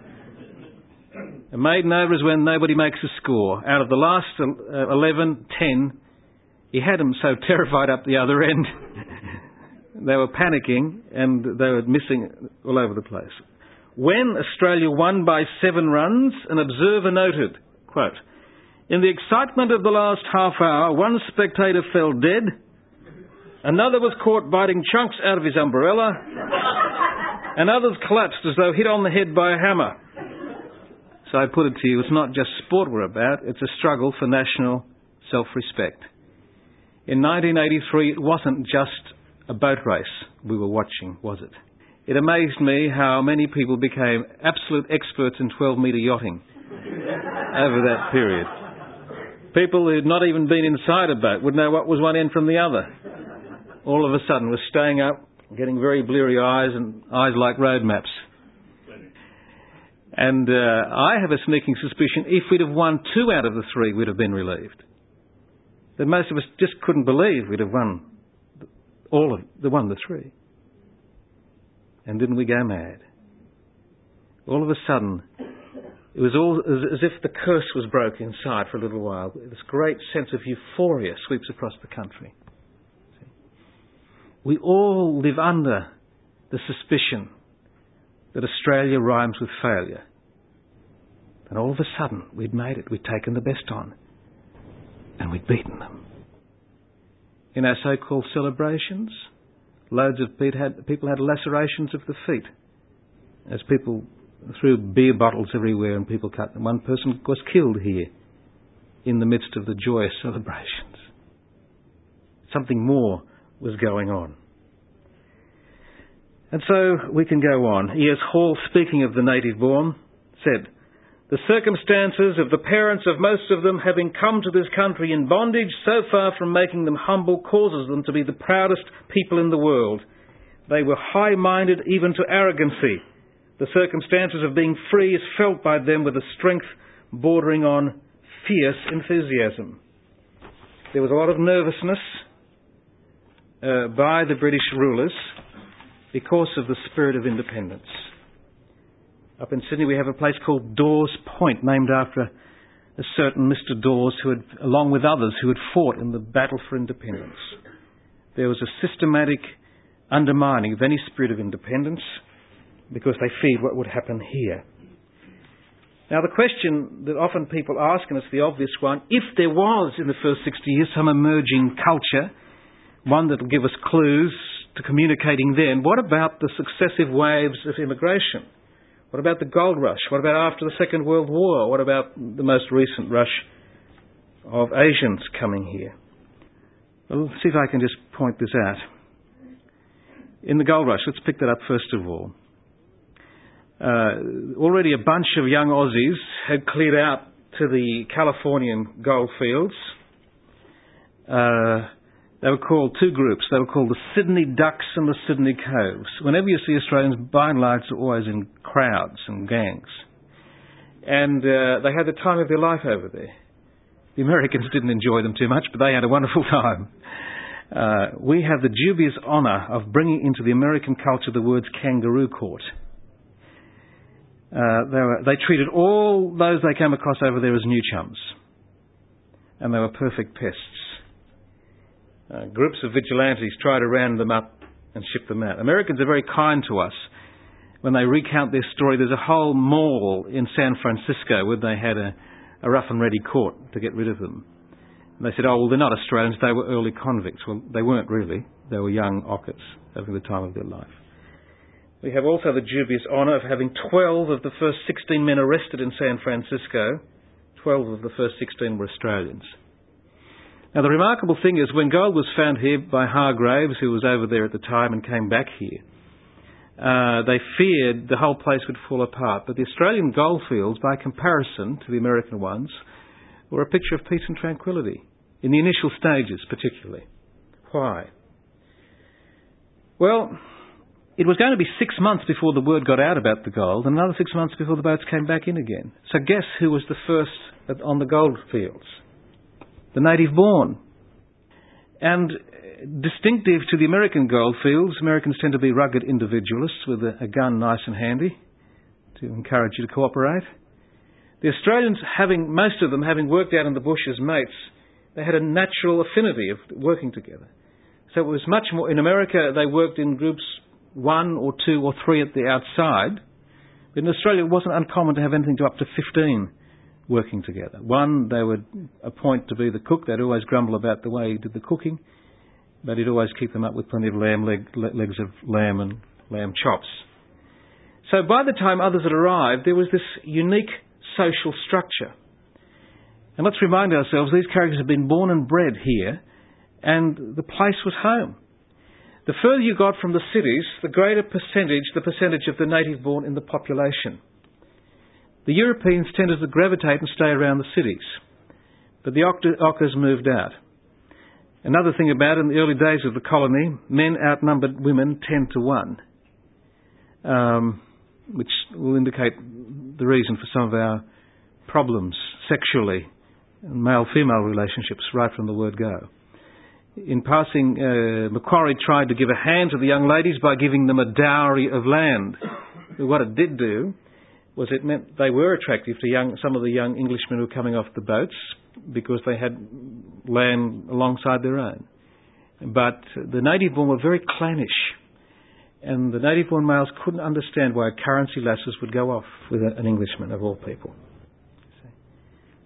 A maiden over is when nobody makes a score. Out of the last 11, 10, he had them so terrified up the other end, they were panicking and they were missing all over the place. When Australia won by 7 runs, an observer noted, quote, "In the excitement of the last half hour, one spectator fell dead, another was caught biting chunks out of his umbrella, and others collapsed as though hit on the head by a hammer." So I put it to you, it's not just sport we're about, it's a struggle for national self-respect. In 1983, it wasn't just a boat race we were watching, was it? It amazed me how many people became absolute experts in 12-metre yachting over that period. People who'd not even been inside a boat would know what was one end from the other. All of a sudden were staying up, getting very bleary eyes and eyes like road maps. And I have a sneaking suspicion if we'd have won 2 out of the 3, we'd have been relieved. That most of us just couldn't believe we'd have won the 3. And didn't we go mad? All of a sudden, it was all as if the curse was broken inside for a little while. This great sense of euphoria sweeps across the country. We all live under the suspicion that Australia rhymes with failure. And all of a sudden, we'd made it. We'd taken the best on. And we'd beaten them. In our so-called celebrations, loads of people had lacerations of the feet as people threw beer bottles everywhere and people cut them. One person was killed here in the midst of the joyous celebrations. Something more was going on. And so we can go on. E.S. Hall, speaking of the native born, said, "The circumstances of the parents of most of them having come to this country in bondage, so far from making them humble, causes them to be the proudest people in the world. They were high-minded even to arrogancy. The circumstances of being free is felt by them with a strength bordering on fierce enthusiasm." There was a lot of nervousness by the British rulers because of the spirit of independence. Up in Sydney we have a place called Dawes Point, named after a certain Mr. Dawes, who had, along with others, who had fought in the battle for independence. There was a systematic undermining of any spirit of independence because they feared what would happen here. Now the question that often people ask, and it's the obvious one, if there was in the first 60 years some emerging culture, one that will give us clues to communicating then, what about the successive waves of immigration? What about the gold rush? What about after the Second World War? What about the most recent rush of Asians coming here? Well, let's see if I can just point this out. In the gold rush, let's pick that up first of all. Already a bunch of young Aussies had cleared out to the Californian gold fields. They were called two groups. They were called the Sydney Ducks and the Sydney Coves. Whenever you see Australians, by and large, they're always in crowds and gangs. And they had the time of their life over there. The Americans didn't enjoy them too much, but they had a wonderful time. We have the dubious honour of bringing into the American culture the words kangaroo court. They treated all those they came across over there as new chums. And they were perfect pests. Groups of vigilantes try to round them up and ship them out. Americans are very kind to us. When they recount their story, there's a whole mall in San Francisco where they had a rough and ready court to get rid of them. And they said, oh, well, they're not Australians, they were early convicts. Well, they weren't really. They were young ockets having the time of their life. We have also the dubious honour of having 12 of the first 16 men arrested in San Francisco. 12 of the first 16 were Australians. Now, the remarkable thing is, when gold was found here by Hargraves, who was over there at the time and came back here, they feared the whole place would fall apart. But the Australian goldfields, by comparison to the American ones, were a picture of peace and tranquility, in the initial stages particularly. Why? Well, it was going to be 6 months before the word got out about the gold, and another 6 months before the boats came back in again. So guess who was the first on the gold fields? The native born. And distinctive to the American goldfields, Americans tend to be rugged individualists with a gun nice and handy to encourage you to cooperate. The Australians, most of them having worked out in the bush as mates, they had a natural affinity of working together. So it was much more, in America they worked in groups 1 or 2 or 3 at the outside. But in Australia it wasn't uncommon to have anything to up to 15 working together. One they would appoint to be the cook. They'd always grumble about the way he did the cooking, but he'd always keep them up with plenty of legs of lamb and lamb chops. So by the time others had arrived, there was this unique social structure. And let's remind ourselves, these characters had been born and bred here, and the place was home. The further you got from the cities, the greater the percentage of the native born in the population. The Europeans tended to gravitate and stay around the cities, but the Ockers moved out. Another thing about it, in the early days of the colony, men outnumbered women 10 to 1, which will indicate the reason for some of our problems sexually, male-female relationships, right from the word go. In passing, Macquarie tried to give a hand to the young ladies by giving them a dowry of land. What it did do was it meant they were attractive to some of the young Englishmen who were coming off the boats because they had land alongside their own. But the native-born were very clannish, and the native-born males couldn't understand why currency lasses would go off with an Englishman of all people.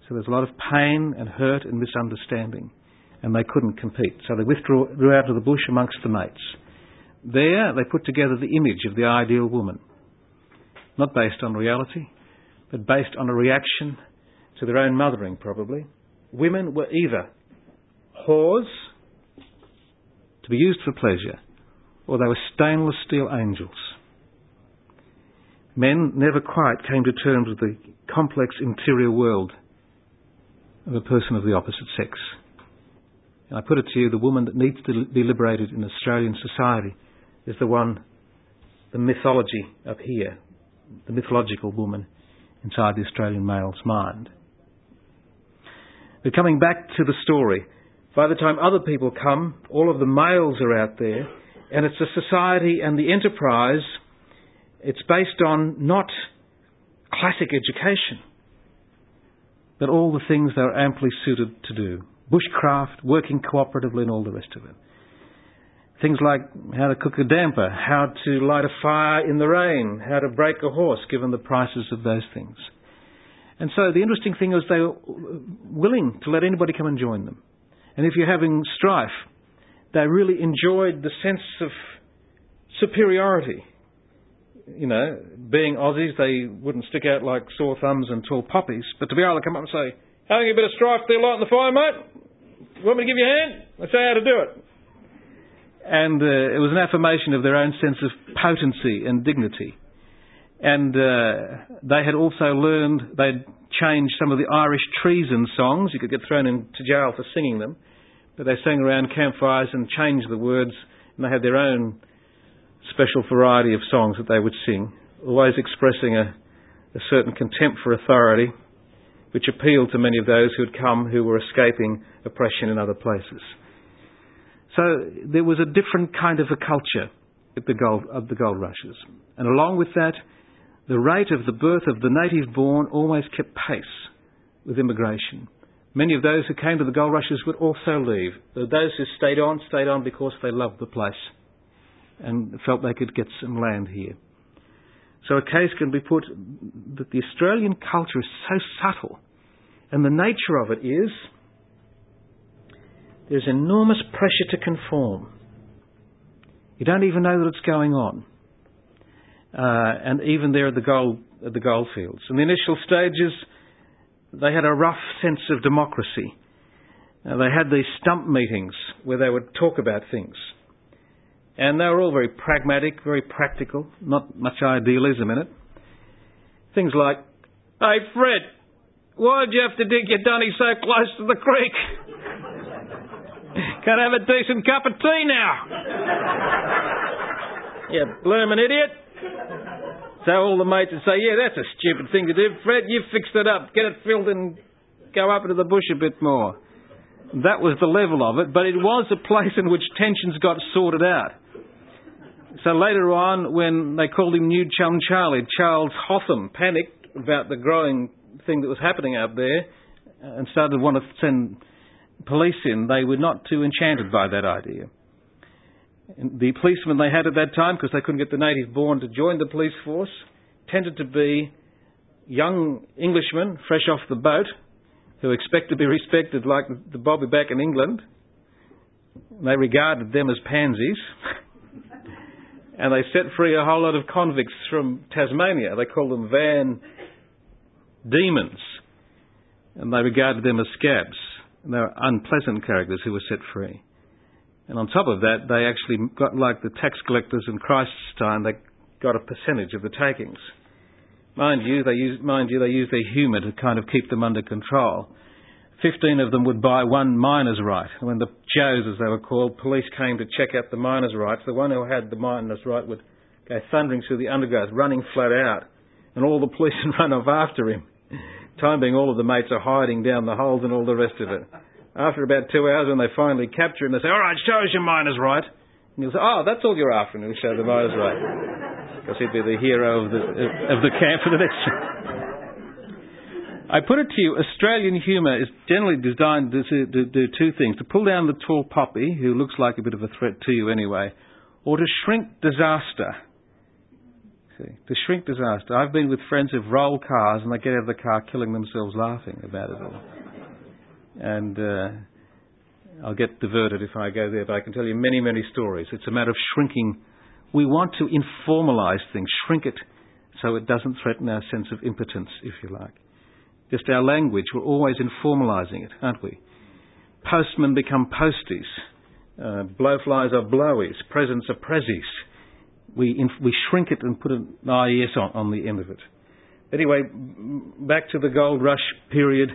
So there's a lot of pain and hurt and misunderstanding, and they couldn't compete. So they withdrew out of the bush amongst the mates. There they put together the image of the ideal woman, not based on reality, but based on a reaction to their own mothering, probably. Women were either whores, to be used for pleasure, or they were stainless steel angels. Men never quite came to terms with the complex interior world of a person of the opposite sex. And I put it to you, the woman that needs to be liberated in Australian society is the mythology up here, the mythological woman inside the Australian male's mind. But coming back to the story, by the time other people come, all of the males are out there, and it's a society and the enterprise, it's based on not classic education, but all the things they're amply suited to do. Bushcraft, working cooperatively and all the rest of it. Things like how to cook a damper, how to light a fire in the rain, how to break a horse, given the prices of those things. And so the interesting thing is they were willing to let anybody come and join them. And if you're having strife, they really enjoyed the sense of superiority. You know, being Aussies, they wouldn't stick out like sore thumbs and tall poppies, but to be able to come up and say, having a bit of strife there, lighting the fire, mate? Want me to give you a hand? I'll show you how to do it. And it was an affirmation of their own sense of potency and dignity. And they had also learned, they'd changed some of the Irish treason songs. You could get thrown into jail for singing them. But they sang around campfires and changed the words, and they had their own special variety of songs that they would sing, always expressing a certain contempt for authority, which appealed to many of those who had come who were escaping oppression in other places. So there was a different kind of a culture at the gold rushes. And along with that, the rate of the birth of the native born always kept pace with immigration. Many of those who came to the gold rushes would also leave. Those who stayed on because they loved the place and felt they could get some land here. So a case can be put that the Australian culture is so subtle, and the nature of it is there's enormous pressure to conform. You don't even know that it's going on. And even there at the goldfields. In the initial stages, they had a rough sense of democracy. They had these stump meetings where they would talk about things. And they were all very pragmatic, very practical, not much idealism in it. Things like, hey Fred, why'd you have to dig your dunny so close to the creek? Can't have a decent cup of tea now. You bloomin' idiot. So all the mates would say, yeah, that's a stupid thing to do. Fred, you fixed it up. Get it filled and go up into the bush a bit more. That was the level of it, but it was a place in which tensions got sorted out. So later on, when they called him New Chum Charlie, Charles Hotham panicked about the growing thing that was happening out there and started to want to send police in. They were not too enchanted by that idea. And the policemen they had at that time, because they couldn't get the native born to join the police force, tended to be young Englishmen fresh off the boat who expect to be respected like the Bobby back in England. They regarded them as pansies. And they set free a whole lot of convicts from Tasmania. They called them van demons. And they regarded them as scabs. And they were unpleasant characters who were set free. And on top of that, they actually got like the tax collectors in Christ's time, they got a percentage of the takings. Mind you, they used their humour to kind of keep them under control. 15 of them would buy one miner's right. And when the Joes, as they were called, police came to check out the miner's rights, the one who had the miner's right would go thundering through the undergrowth, running flat out. And all the police would run off after him. Time being, all of the mates are hiding down the holes and all the rest of it. After about 2 hours, when they finally capture him, they say, all right, show us your miner's right. And he'll say, oh, that's all you're after. And he'll show the miner's right. Because he'd be the hero of the camp for the next year. I put it to you, Australian humour is generally designed to do two things. To pull down the tall poppy, who looks like a bit of a threat to you anyway, or to shrink disaster. See, to shrink disaster. I've been with friends who've rolled cars and they get out of the car killing themselves laughing about it all. And I'll get diverted if I go there, but I can tell you many, many stories. It's a matter of shrinking. We want to informalise things, shrink it so it doesn't threaten our sense of impotence, if you like. Just our language, we're always informalising it, aren't we? Postmen become posties. Blowflies are blowies. Presents are prezzies. We shrink it and put an IES on the end of it. Anyway, back to the gold rush period.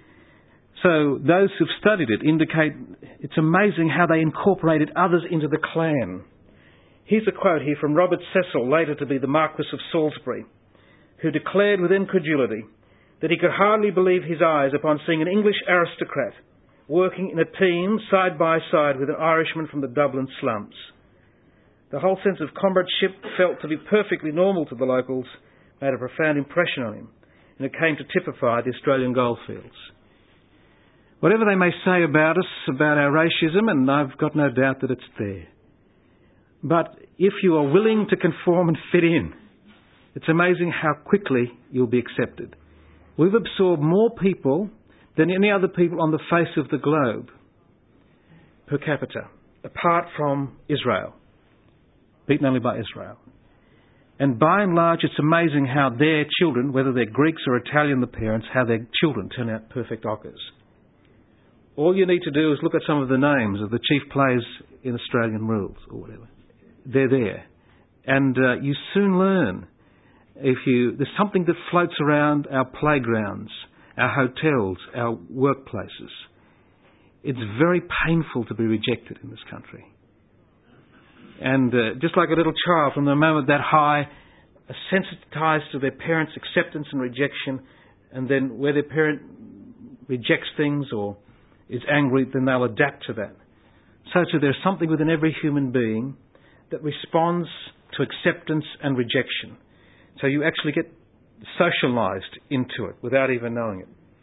So those who've studied it indicate it's amazing how they incorporated others into the clan. Here's a quote here from Robert Cecil, later to be the Marquess of Salisbury, who declared with incredulity that he could hardly believe his eyes upon seeing an English aristocrat working in a team side by side with an Irishman from the Dublin slums. The whole sense of comradeship, felt to be perfectly normal to the locals, made a profound impression on him, and it came to typify the Australian goldfields. Whatever they may say about us, about our racism, and I've got no doubt that it's there. But if you are willing to conform and fit in, it's amazing how quickly you'll be accepted. We've absorbed more people than any other people on the face of the globe, per capita, apart from Israel, beaten only by Israel. And by and large, it's amazing how their children, whether they're Greeks or Italian, the parents, how their children turn out perfect ockers. All you need to do is look at some of the names of the chief players in Australian rules or whatever. They're there. And you soon learn. There's something that floats around our playgrounds, our hotels, our workplaces. It's very painful to be rejected in this country. And just like a little child, from the moment that high, are sensitised to their parents' acceptance and rejection, and then where their parent rejects things or is angry, then they'll adapt to that. So too, there's something within every human being that responds to acceptance and rejection. So you actually get socialised into it without even knowing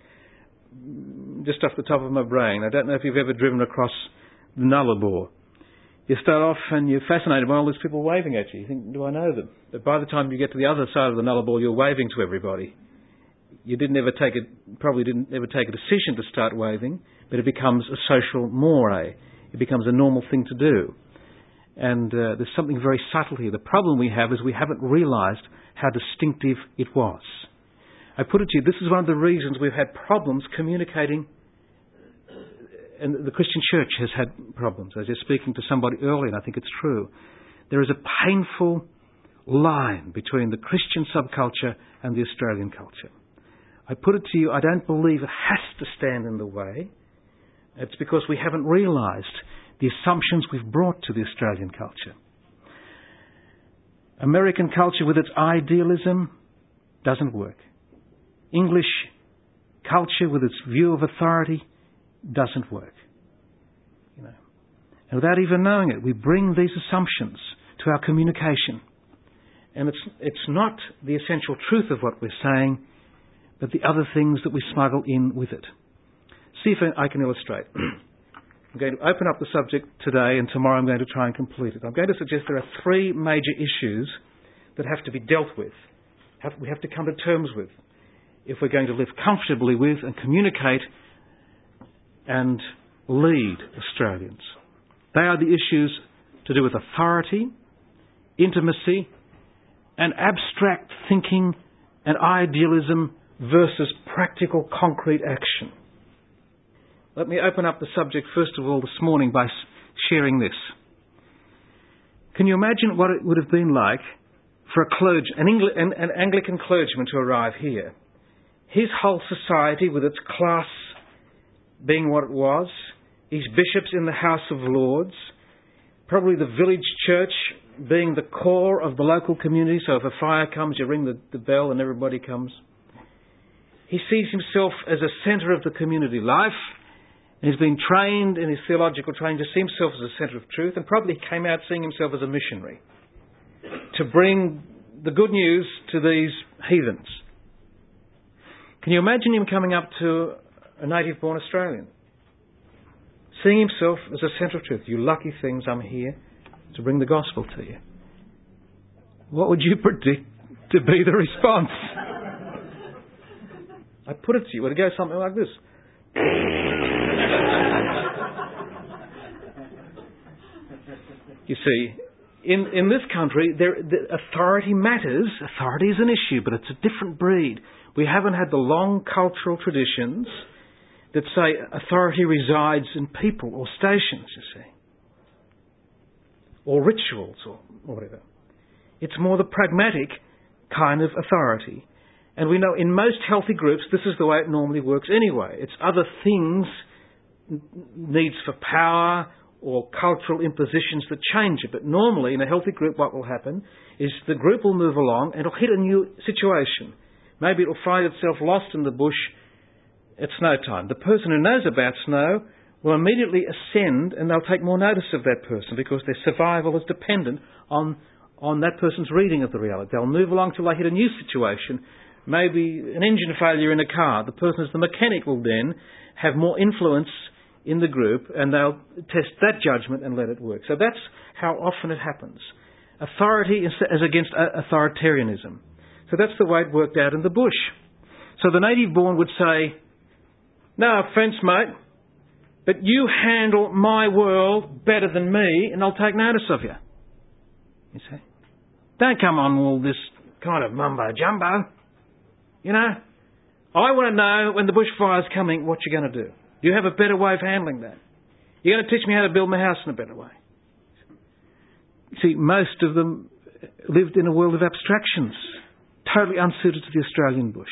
it. Just off the top of my brain, I don't know if you've ever driven across the Nullarbor. You start off and you're fascinated by all these people waving at you. You think, do I know them? But by the time you get to the other side of the Nullarbor, you're waving to everybody. You probably didn't ever take a decision to start waving, but it becomes a social moray. It becomes a normal thing to do. And there's something very subtle here. The problem we have is we haven't realised how distinctive it was. I put it to you, this is one of the reasons we've had problems communicating, and the Christian church has had problems. I was just speaking to somebody earlier, and I think it's true. There is a painful line between the Christian subculture and the Australian culture. I put it to you, I don't believe it has to stand in the way. It's because we haven't realised the assumptions we've brought to the Australian culture. American culture with its idealism doesn't work. English culture with its view of authority doesn't work. And without even knowing it, we bring these assumptions to our communication. And it's not the essential truth of what we're saying, but the other things that we smuggle in with it. See if I can illustrate. I'm going to open up the subject today, and tomorrow I'm going to try and complete it. I'm going to suggest there are three major issues that have to be dealt with, we have to come to terms with, if we're going to live comfortably with and communicate and lead Australians. They are the issues to do with authority, intimacy, and abstract thinking and idealism versus practical, concrete action. Let me open up the subject first of all this morning by sharing this. Can you imagine what it would have been like for an Anglican clergyman to arrive here? His whole society, with its class being what it was, his bishops in the House of Lords, probably the village church being the core of the local community, so if a fire comes, you ring the bell and everybody comes. He sees himself as a centre of the community life. He's been trained in his theological training to see himself as a centre of truth, and probably came out seeing himself as a missionary to bring the good news to these heathens. Can you imagine him coming up to a native-born Australian, seeing himself as a centre of truth? You lucky things, I'm here to bring the gospel to you. What would you predict to be the response. I put it to you, it would go something like this. You see, in this country, the authority matters. Authority is an issue, but it's a different breed. We haven't had the long cultural traditions that say authority resides in people or stations, you see, or rituals or whatever. It's more the pragmatic kind of authority. And we know in most healthy groups, this is the way it normally works anyway. It's other things, needs for power or cultural impositions that change it. But normally in a healthy group, what will happen is the group will move along and it'll hit a new situation. Maybe it'll find itself lost in the bush at snow time. The person who knows about snow will immediately ascend and they'll take more notice of that person because their survival is dependent on that person's reading of the reality. They'll move along till they hit a new situation. Maybe an engine failure in a car. The person as the mechanic will then have more influence in the group and they'll test that judgment and let it work. So that's how often it happens. Authority is against authoritarianism. So that's the way it worked out in the bush. So the native born would say, no offence, mate, but you handle my world better than me and I'll take notice of you. You see? Don't come on all this kind of mumbo-jumbo. You know, I want to know when the bushfire's coming, what you're going to do. Do you have a better way of handling that? You're going to teach me how to build my house in a better way. See, most of them lived in a world of abstractions, totally unsuited to the Australian bush.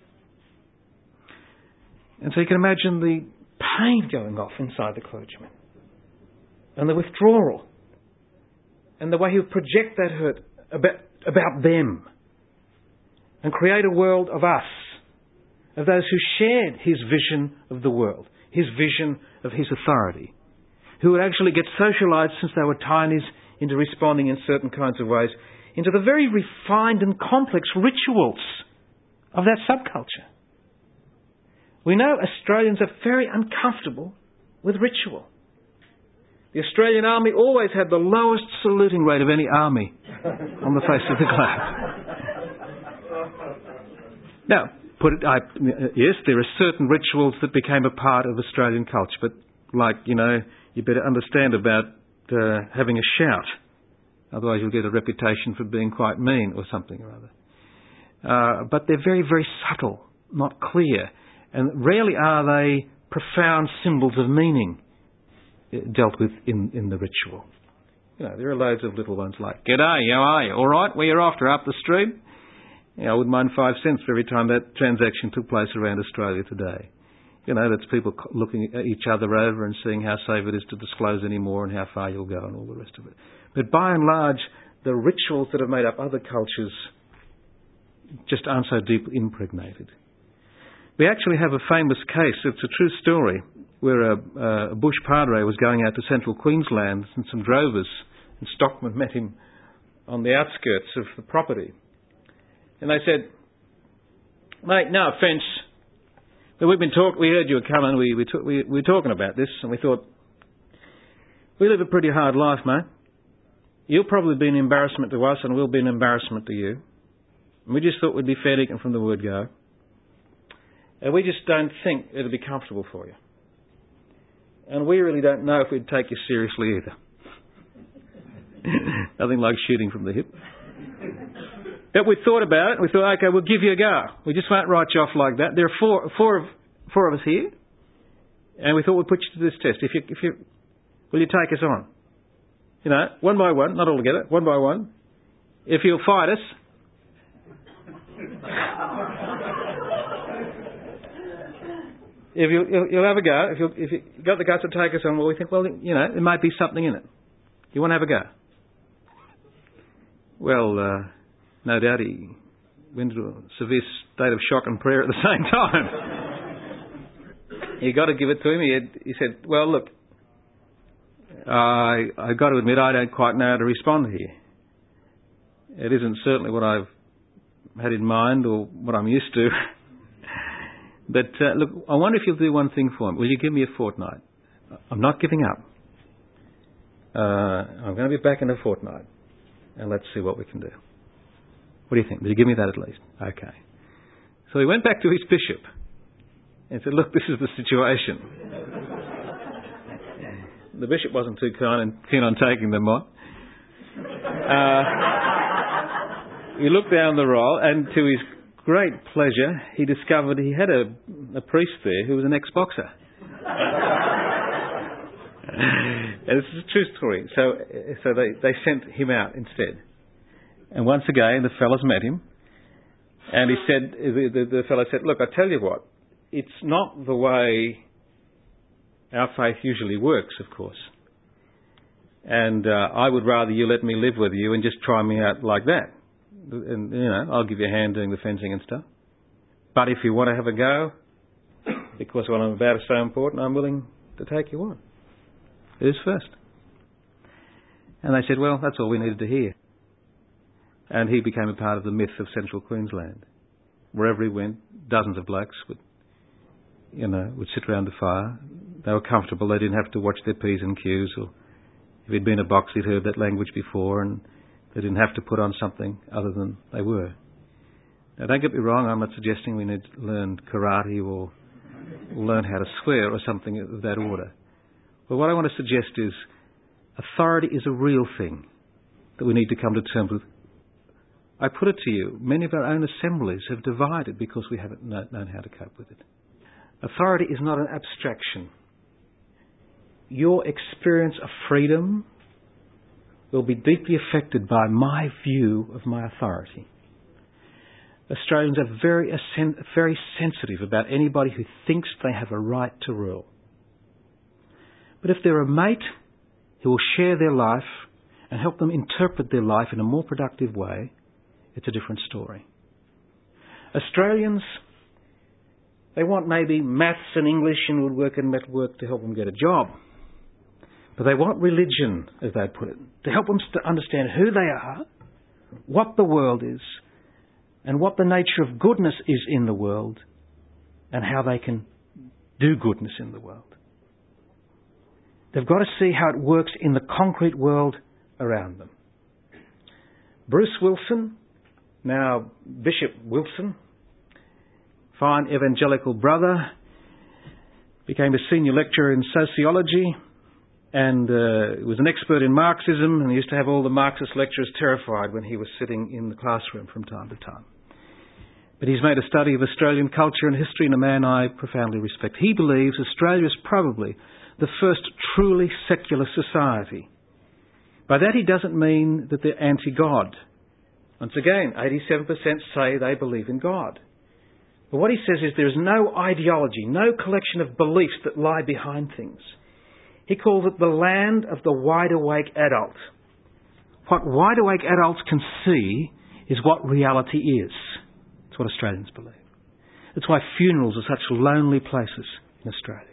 And so you can imagine the pain going off inside the clergyman and the withdrawal and the way he would project that hurt about them and create a world of us, of those who shared his vision of the world, his vision of his authority, who would actually get socialised since they were tinies into responding in certain kinds of ways, into the very refined and complex rituals of that subculture. We know Australians are very uncomfortable with ritual. The Australian Army always had the lowest saluting rate of any army on the face of the globe. Now, yes, there are certain rituals that became a part of Australian culture, but you better understand about having a shout. Otherwise you'll get a reputation for being quite mean or something or other. But they're very, very subtle, not clear, and rarely are they profound symbols of meaning dealt with in the ritual. There are loads of little ones like, "G'day, how are you? All right? Where you after? Up the street?" I wouldn't mind 5 cents for every time that transaction took place around Australia today. That's people looking at each other over and seeing how safe it is to disclose any more and how far you'll go and all the rest of it. But by and large, the rituals that have made up other cultures just aren't so deeply impregnated. We actually have a famous case, it's a true story, where a bush padre was going out to central Queensland and some drovers and stockmen met him on the outskirts of the property. And they said, "Mate, no offence, but we heard you were coming, we were talking about this, and we thought, we live a pretty hard life, mate. You'll probably be an embarrassment to us and we'll be an embarrassment to you. And we just thought we'd be fair dinkum from the word go. And we just don't think it'll be comfortable for you. And we really don't know if we'd take you seriously either." Nothing like shooting from the hip. But we thought about it and we thought, okay, we'll give you a go. We just won't write you off like that. There are four of us here. And we thought we'd put you to this test. Will you take us on? One by one, not all together, one by one. If you'll fight us, if you'll have a go, if you got the guts to take us on, well, we think, there might be something in it. You want to have a go? Well, no doubt he went into a severe state of shock and prayer at the same time. You got to give it to him. He said, "Well, look, I got to admit I don't quite know how to respond here. It isn't certainly what I've had in mind or what I'm used to. But look, I wonder if you'll do one thing for me. Will you give me a fortnight? I'm not giving up. I'm going to be back in a fortnight, and let's see what we can do." What do you think? Did you give me that at least? Okay. So he went back to his bishop and said, look, this is the situation. The bishop wasn't too keen on taking them on. He looked down the roll, and to his great pleasure, he discovered he had a priest there who was an ex-boxer. And this is a true story. So they sent him out instead. And once again, the fellows met him. And he said, the fellow said, look, I tell you what, it's not the way our faith usually works, of course. And I would rather you let me live with you and just try me out like that. And, I'll give you a hand doing the fencing and stuff. But if you want to have a go, because what I'm about is so important, I'm willing to take you on. Who's first? And they said, well, that's all we needed to hear. And he became a part of the myth of central Queensland. Wherever he went, dozens of blokes would sit around the fire. They were comfortable. They didn't have to watch their P's and Q's. Or if he'd been a boxer, he'd heard that language before, and they didn't have to put on something other than they were. Now, don't get me wrong. I'm not suggesting we need to learn karate or learn how to swear or something of that order. But what I want to suggest is authority is a real thing that we need to come to terms with. I put it to you, many of our own assemblies have divided because we haven't known how to cope with it. Authority is not an abstraction. Your experience of freedom will be deeply affected by my view of my authority. Australians are very sensitive about anybody who thinks they have a right to rule. But if they're a mate who will share their life and help them interpret their life in a more productive way, it's a different story. Australians, they want maybe maths and English and woodwork and metalwork to help them get a job. But they want religion, as they put it, to help them to understand who they are, what the world is, and what the nature of goodness is in the world, and how they can do goodness in the world. They've got to see how it works in the concrete world around them. Bruce Wilson, now Bishop Wilson, fine evangelical brother, became a senior lecturer in sociology and was an expert in Marxism, and he used to have all the Marxist lecturers terrified when he was sitting in the classroom from time to time. But he's made a study of Australian culture and history, and a man I profoundly respect. He believes Australia is probably the first truly secular society. By that he doesn't mean that they're anti-God. Once again, 87% say they believe in God. But what he says is there is no ideology, no collection of beliefs that lie behind things. He calls it the land of the wide-awake adult. What wide-awake adults can see is what reality is. That's what Australians believe. That's why funerals are such lonely places in Australia.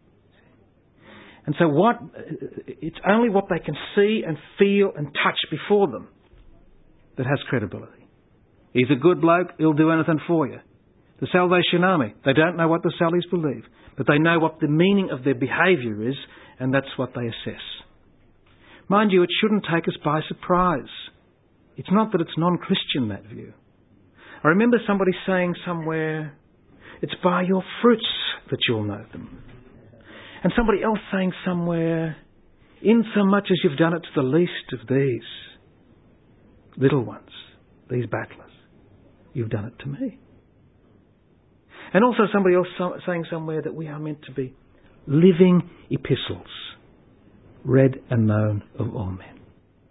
And so it's only what they can see and feel and touch before them that has credibility. He's a good bloke, he'll do anything for you. The Salvation Army, they don't know what the Sallies believe, but they know what the meaning of their behaviour is, and that's what they assess. Mind you, it shouldn't take us by surprise. It's not that it's non-Christian, that view. I remember somebody saying somewhere, it's by your fruits that you'll know them. And somebody else saying somewhere, in so much as you've done it to the least of these little ones, these battlers, you've done it to me. And also somebody else saying somewhere that we are meant to be living epistles, read and known of all men.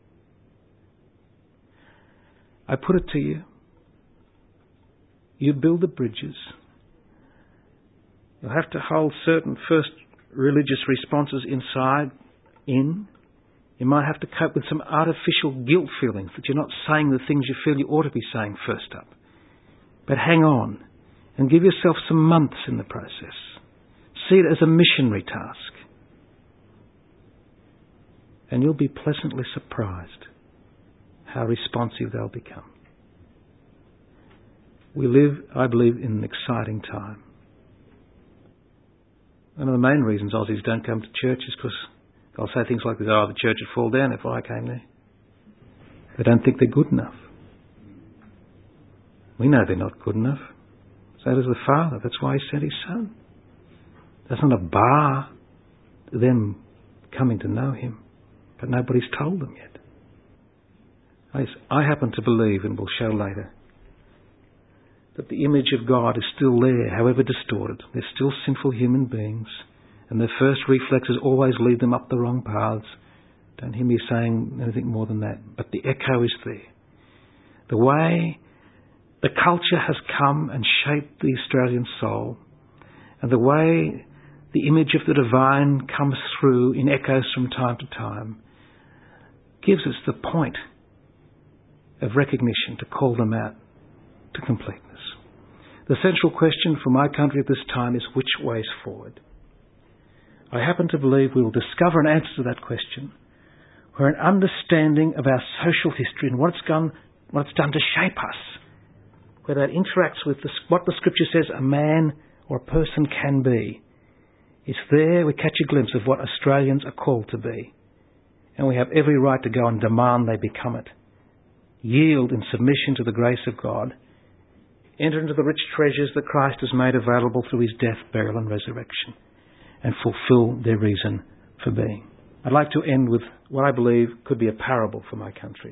I put it to you, you build the bridges. You'll have to hold certain first religious responses inside, in. You might have to cope with some artificial guilt feelings that you're not saying the things you feel you ought to be saying first up. But hang on and give yourself some months in the process. See it as a missionary task. And you'll be pleasantly surprised how responsive they'll become. We live, I believe, in an exciting time. One of the main reasons Aussies don't come to church is because they'll say things like this, the church would fall down if I came there. They don't think they're good enough.
We know they're not good enough. So does the Father. That's why He sent His Son. That's not a bar to them coming to know Him. But nobody's told them yet. I happen to believe, and we'll show later, that the image of God is still there, however distorted. They're still sinful human beings, and their first reflexes always lead them up the wrong paths. Don't hear me saying anything more than that. But the echo is there. The way the culture has come and shaped the Australian soul, and the way the image of the divine comes through in echoes from time to time, gives us the point of recognition to call them out to completeness. The central question for my country at this time is which way is forward? I happen to believe we will discover an answer to that question where an understanding of our social history and what it's done to shape us, where that interacts with what the Scripture says a man or a person can be, it's there we catch a glimpse of what Australians are called to be. And we have every right to go and demand they become it. Yield in submission to the grace of God. Enter into the rich treasures that Christ has made available through His death, burial and resurrection, and fulfill their reason for being. I'd like to end with what I believe could be a parable for my country.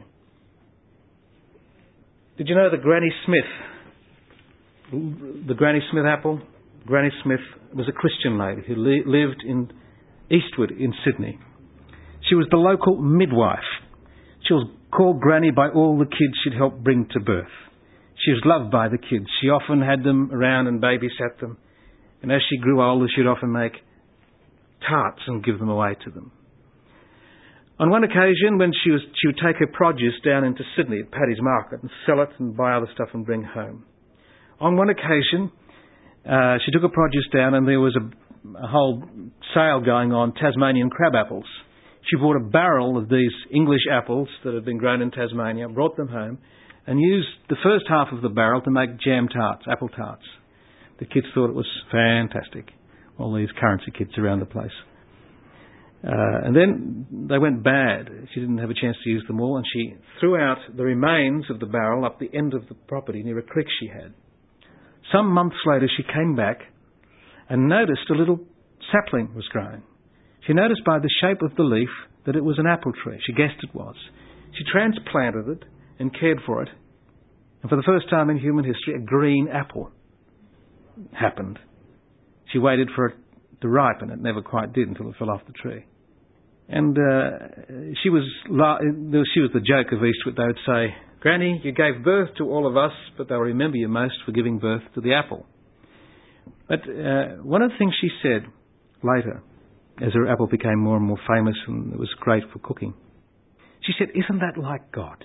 Did you know that Granny Smith, the Granny Smith apple? Granny Smith was a Christian lady who lived in Eastwood in Sydney. She was the local midwife. She was called Granny by all the kids she'd helped bring to birth. She was loved by the kids. She often had them around and babysat them. And as she grew older, she'd often make tarts and give them away to them. On one occasion, when she would take her produce down into Sydney at Paddy's Market and sell it and buy other stuff and bring home. On one occasion, she took her produce down and there was a whole sale going on, Tasmanian crab apples. She bought a barrel of these English apples that had been grown in Tasmania, brought them home, and used the first half of the barrel to make jam tarts, apple tarts. The kids thought it was fantastic. All these currency kids around the place. And then they went bad. She didn't have a chance to use them all, and she threw out the remains of the barrel up the end of the property near a creek she had. Some months later, she came back and noticed a little sapling was growing. She noticed by the shape of the leaf that it was an apple tree. She guessed it was. She transplanted it and cared for it. And for the first time in human history, a green apple happened. She waited for it to ripen. It never quite did until it fell off the tree. And she was the joke of Eastwood. They would say, "Granny, you gave birth to all of us, but they'll remember you most for giving birth to the apple." But one of the things she said later, as her apple became more and more famous and it was great for cooking, she said, "Isn't that like God?"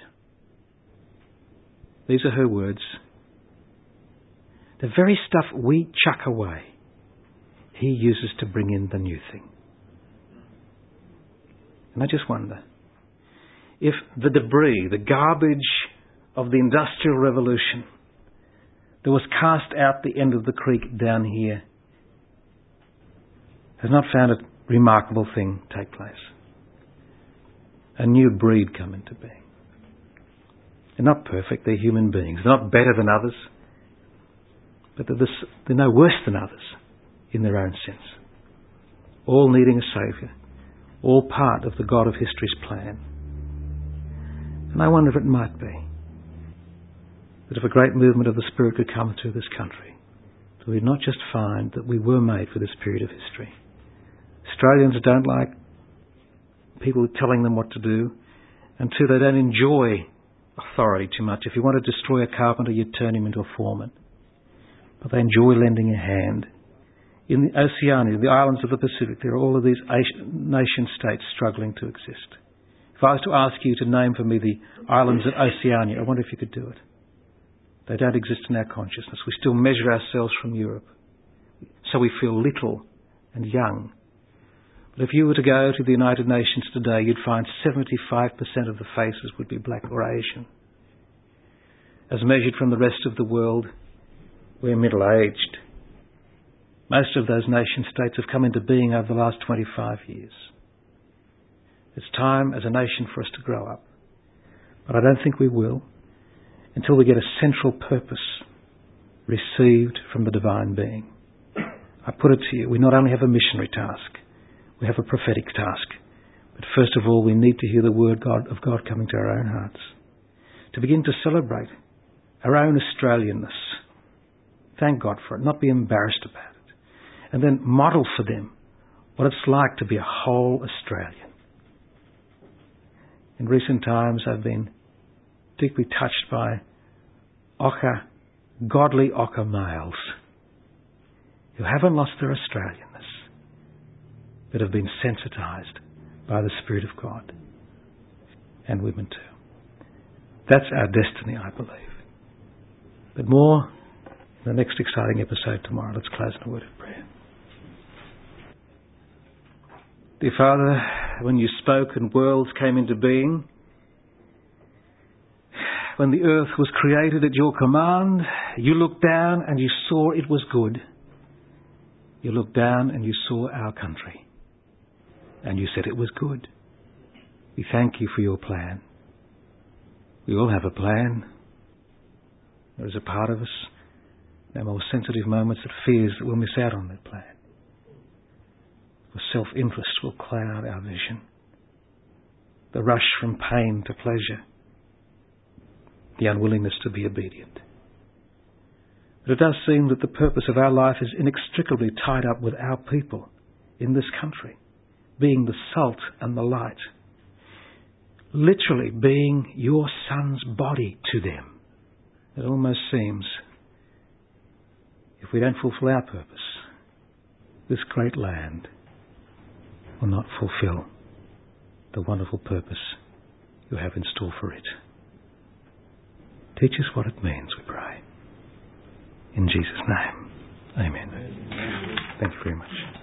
These are her words. The very stuff we chuck away, He uses to bring in the new thing. And I just wonder, if the debris, the garbage of the Industrial Revolution that was cast out the end of the creek down here has not found a remarkable thing take place. A new breed come into being. They're not perfect, they're human beings. They're not better than others, but they're no worse than others in their own sense. All needing a Saviour. All part of the God of history's plan. And I wonder if it might be that if a great movement of the Spirit could come through this country, that we'd not just find that we were made for this period of history. Australians don't like people telling them what to do, and two, they don't enjoy authority too much. If you want to destroy a carpenter, you turn him into a foreman. But they enjoy lending a hand. In the Oceania, the islands of the Pacific, there are all of these nation-states struggling to exist. If I was to ask you to name for me the islands of Oceania, I wonder if you could do it. They don't exist in our consciousness. We still measure ourselves from Europe. So we feel little and young. But if you were to go to the United Nations today, you'd find 75% of the faces would be black or Asian. As measured from the rest of the world, we're middle-aged. Most of those nation-states have come into being over the last 25 years. It's time as a nation for us to grow up. But I don't think we will until we get a central purpose received from the divine being. I put it to you, we not only have a missionary task, we have a prophetic task. But first of all, we need to hear the word of God coming to our own hearts. To begin to celebrate our own Australianness. Thank God for it, not be embarrassed about it. And then model for them what it's like to be a whole Australian. In recent times, I've been deeply touched by godly Ocker males who haven't lost their Australianness, but have been sensitised by the Spirit of God. And women too. That's our destiny, I believe. But more in the next exciting episode tomorrow. Let's close in a word of prayer. Dear Father, when you spoke and worlds came into being, when the earth was created at your command, you looked down and you saw it was good. You looked down and you saw our country. And you said it was good. We thank you for your plan. We all have a plan. There is a part of us, in our more sensitive moments, that fears that we'll miss out on that plan. For self-interest will cloud our vision. The rush from pain to pleasure. The unwillingness to be obedient. But it does seem that the purpose of our life is inextricably tied up with our people in this country, being the salt and the light. Literally being your Son's body to them. It almost seems, if we don't fulfill our purpose, this great land will not fulfill the wonderful purpose you have in store for it. Teach us what it means, we pray. In Jesus' name, amen. Thank you very much.